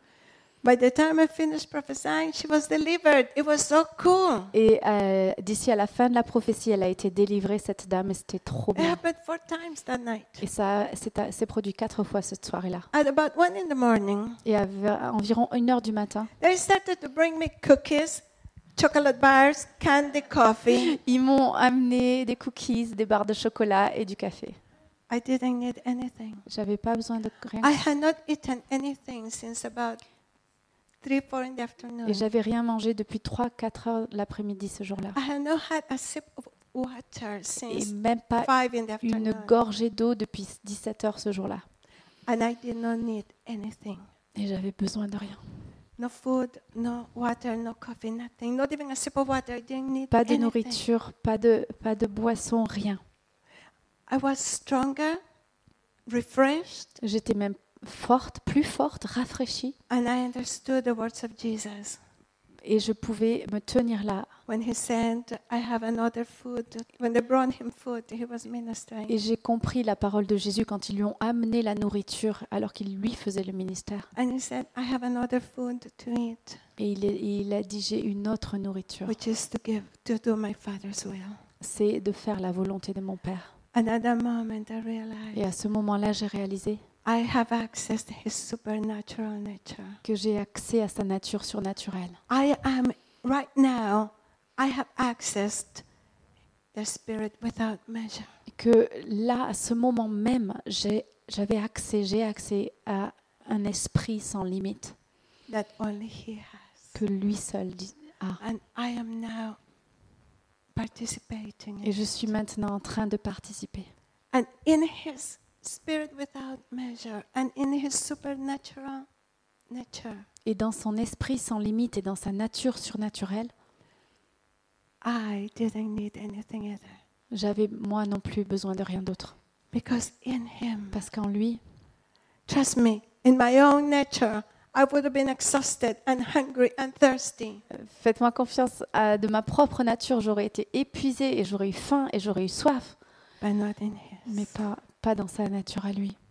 Speaker 1: By the time I finished prophesying, she was delivered. It was so cool.
Speaker 2: Et euh, d'ici à la fin de la prophétie, elle a été délivrée, cette dame, et c'était trop
Speaker 1: It
Speaker 2: bien.
Speaker 1: happened four times that night.
Speaker 2: Et ça c'est, c'est produit quatre fois cette soirée-là.
Speaker 1: At about one in the morning,
Speaker 2: Et à v- environ une heure du matin,
Speaker 1: they started to bring me cookies, chocolate bars, candy, coffee.
Speaker 2: ils m'ont amené des cookies, des barres de chocolat et du café.
Speaker 1: I didn't need anything.
Speaker 2: J'avais pas besoin de rien.
Speaker 1: I had not eaten anything since about three, four in the afternoon.
Speaker 2: Et j'avais rien mangé depuis trois quatre heures de l'après-midi ce jour-là.
Speaker 1: I had not had a sip of water
Speaker 2: Et
Speaker 1: since
Speaker 2: même pas
Speaker 1: five in the
Speaker 2: une
Speaker 1: afternoon.
Speaker 2: gorgée d'eau depuis dix-sept heures ce jour-là.
Speaker 1: And I did not need anything.
Speaker 2: Et j'avais besoin de rien.
Speaker 1: No food, no water, no coffee, nothing. Not even a sip of water. I didn't need
Speaker 2: Pas de
Speaker 1: anything.
Speaker 2: nourriture, pas de, pas de boisson, rien.
Speaker 1: I was stronger, refreshed,
Speaker 2: J'étais même forte, plus forte, rafraîchie,
Speaker 1: and I understood the words of Jesus.
Speaker 2: et je pouvais me tenir là.
Speaker 1: When he said, I have another food, when they brought him food, he was ministering.
Speaker 2: Et j'ai compris la parole de Jésus quand ils lui ont amené la nourriture alors qu'il lui faisait le ministère.
Speaker 1: And he said, I have another food to eat,
Speaker 2: Et il, est- il a dit, j'ai une autre nourriture.
Speaker 1: which is to give, to do my Father's will.
Speaker 2: C'est de faire la volonté de mon Père.
Speaker 1: And at that moment, I
Speaker 2: Et
Speaker 1: realized
Speaker 2: à ce moment-là, j'ai réalisé
Speaker 1: I have access to his supernatural nature.
Speaker 2: que j'ai accès à sa nature surnaturelle.
Speaker 1: I am, right now, I have accessed the Spirit without measure.
Speaker 2: Que là, à ce moment même, j'ai, j'avais accès, j'ai accès à un esprit sans limite
Speaker 1: That only he has.
Speaker 2: que lui seul dit- a.
Speaker 1: And I am now participating in
Speaker 2: Et je
Speaker 1: it.
Speaker 2: suis maintenant en train de participer.
Speaker 1: And in his spirit without measure and in his supernatural nature,
Speaker 2: Et dans son esprit sans limite et dans sa nature surnaturelle,
Speaker 1: I didn't need anything either.
Speaker 2: j'avais moi non plus besoin de rien d'autre.
Speaker 1: Because in him,
Speaker 2: Parce qu'en lui,
Speaker 1: trust me, in my own nature, I would have been exhausted and hungry and thirsty.
Speaker 2: euh, faites-moi confiance, à- de ma propre nature, j'aurais été épuisée et j'aurais eu faim et j'aurais eu soif,
Speaker 1: But not in his.
Speaker 2: mais pas, pas dans sa nature à lui.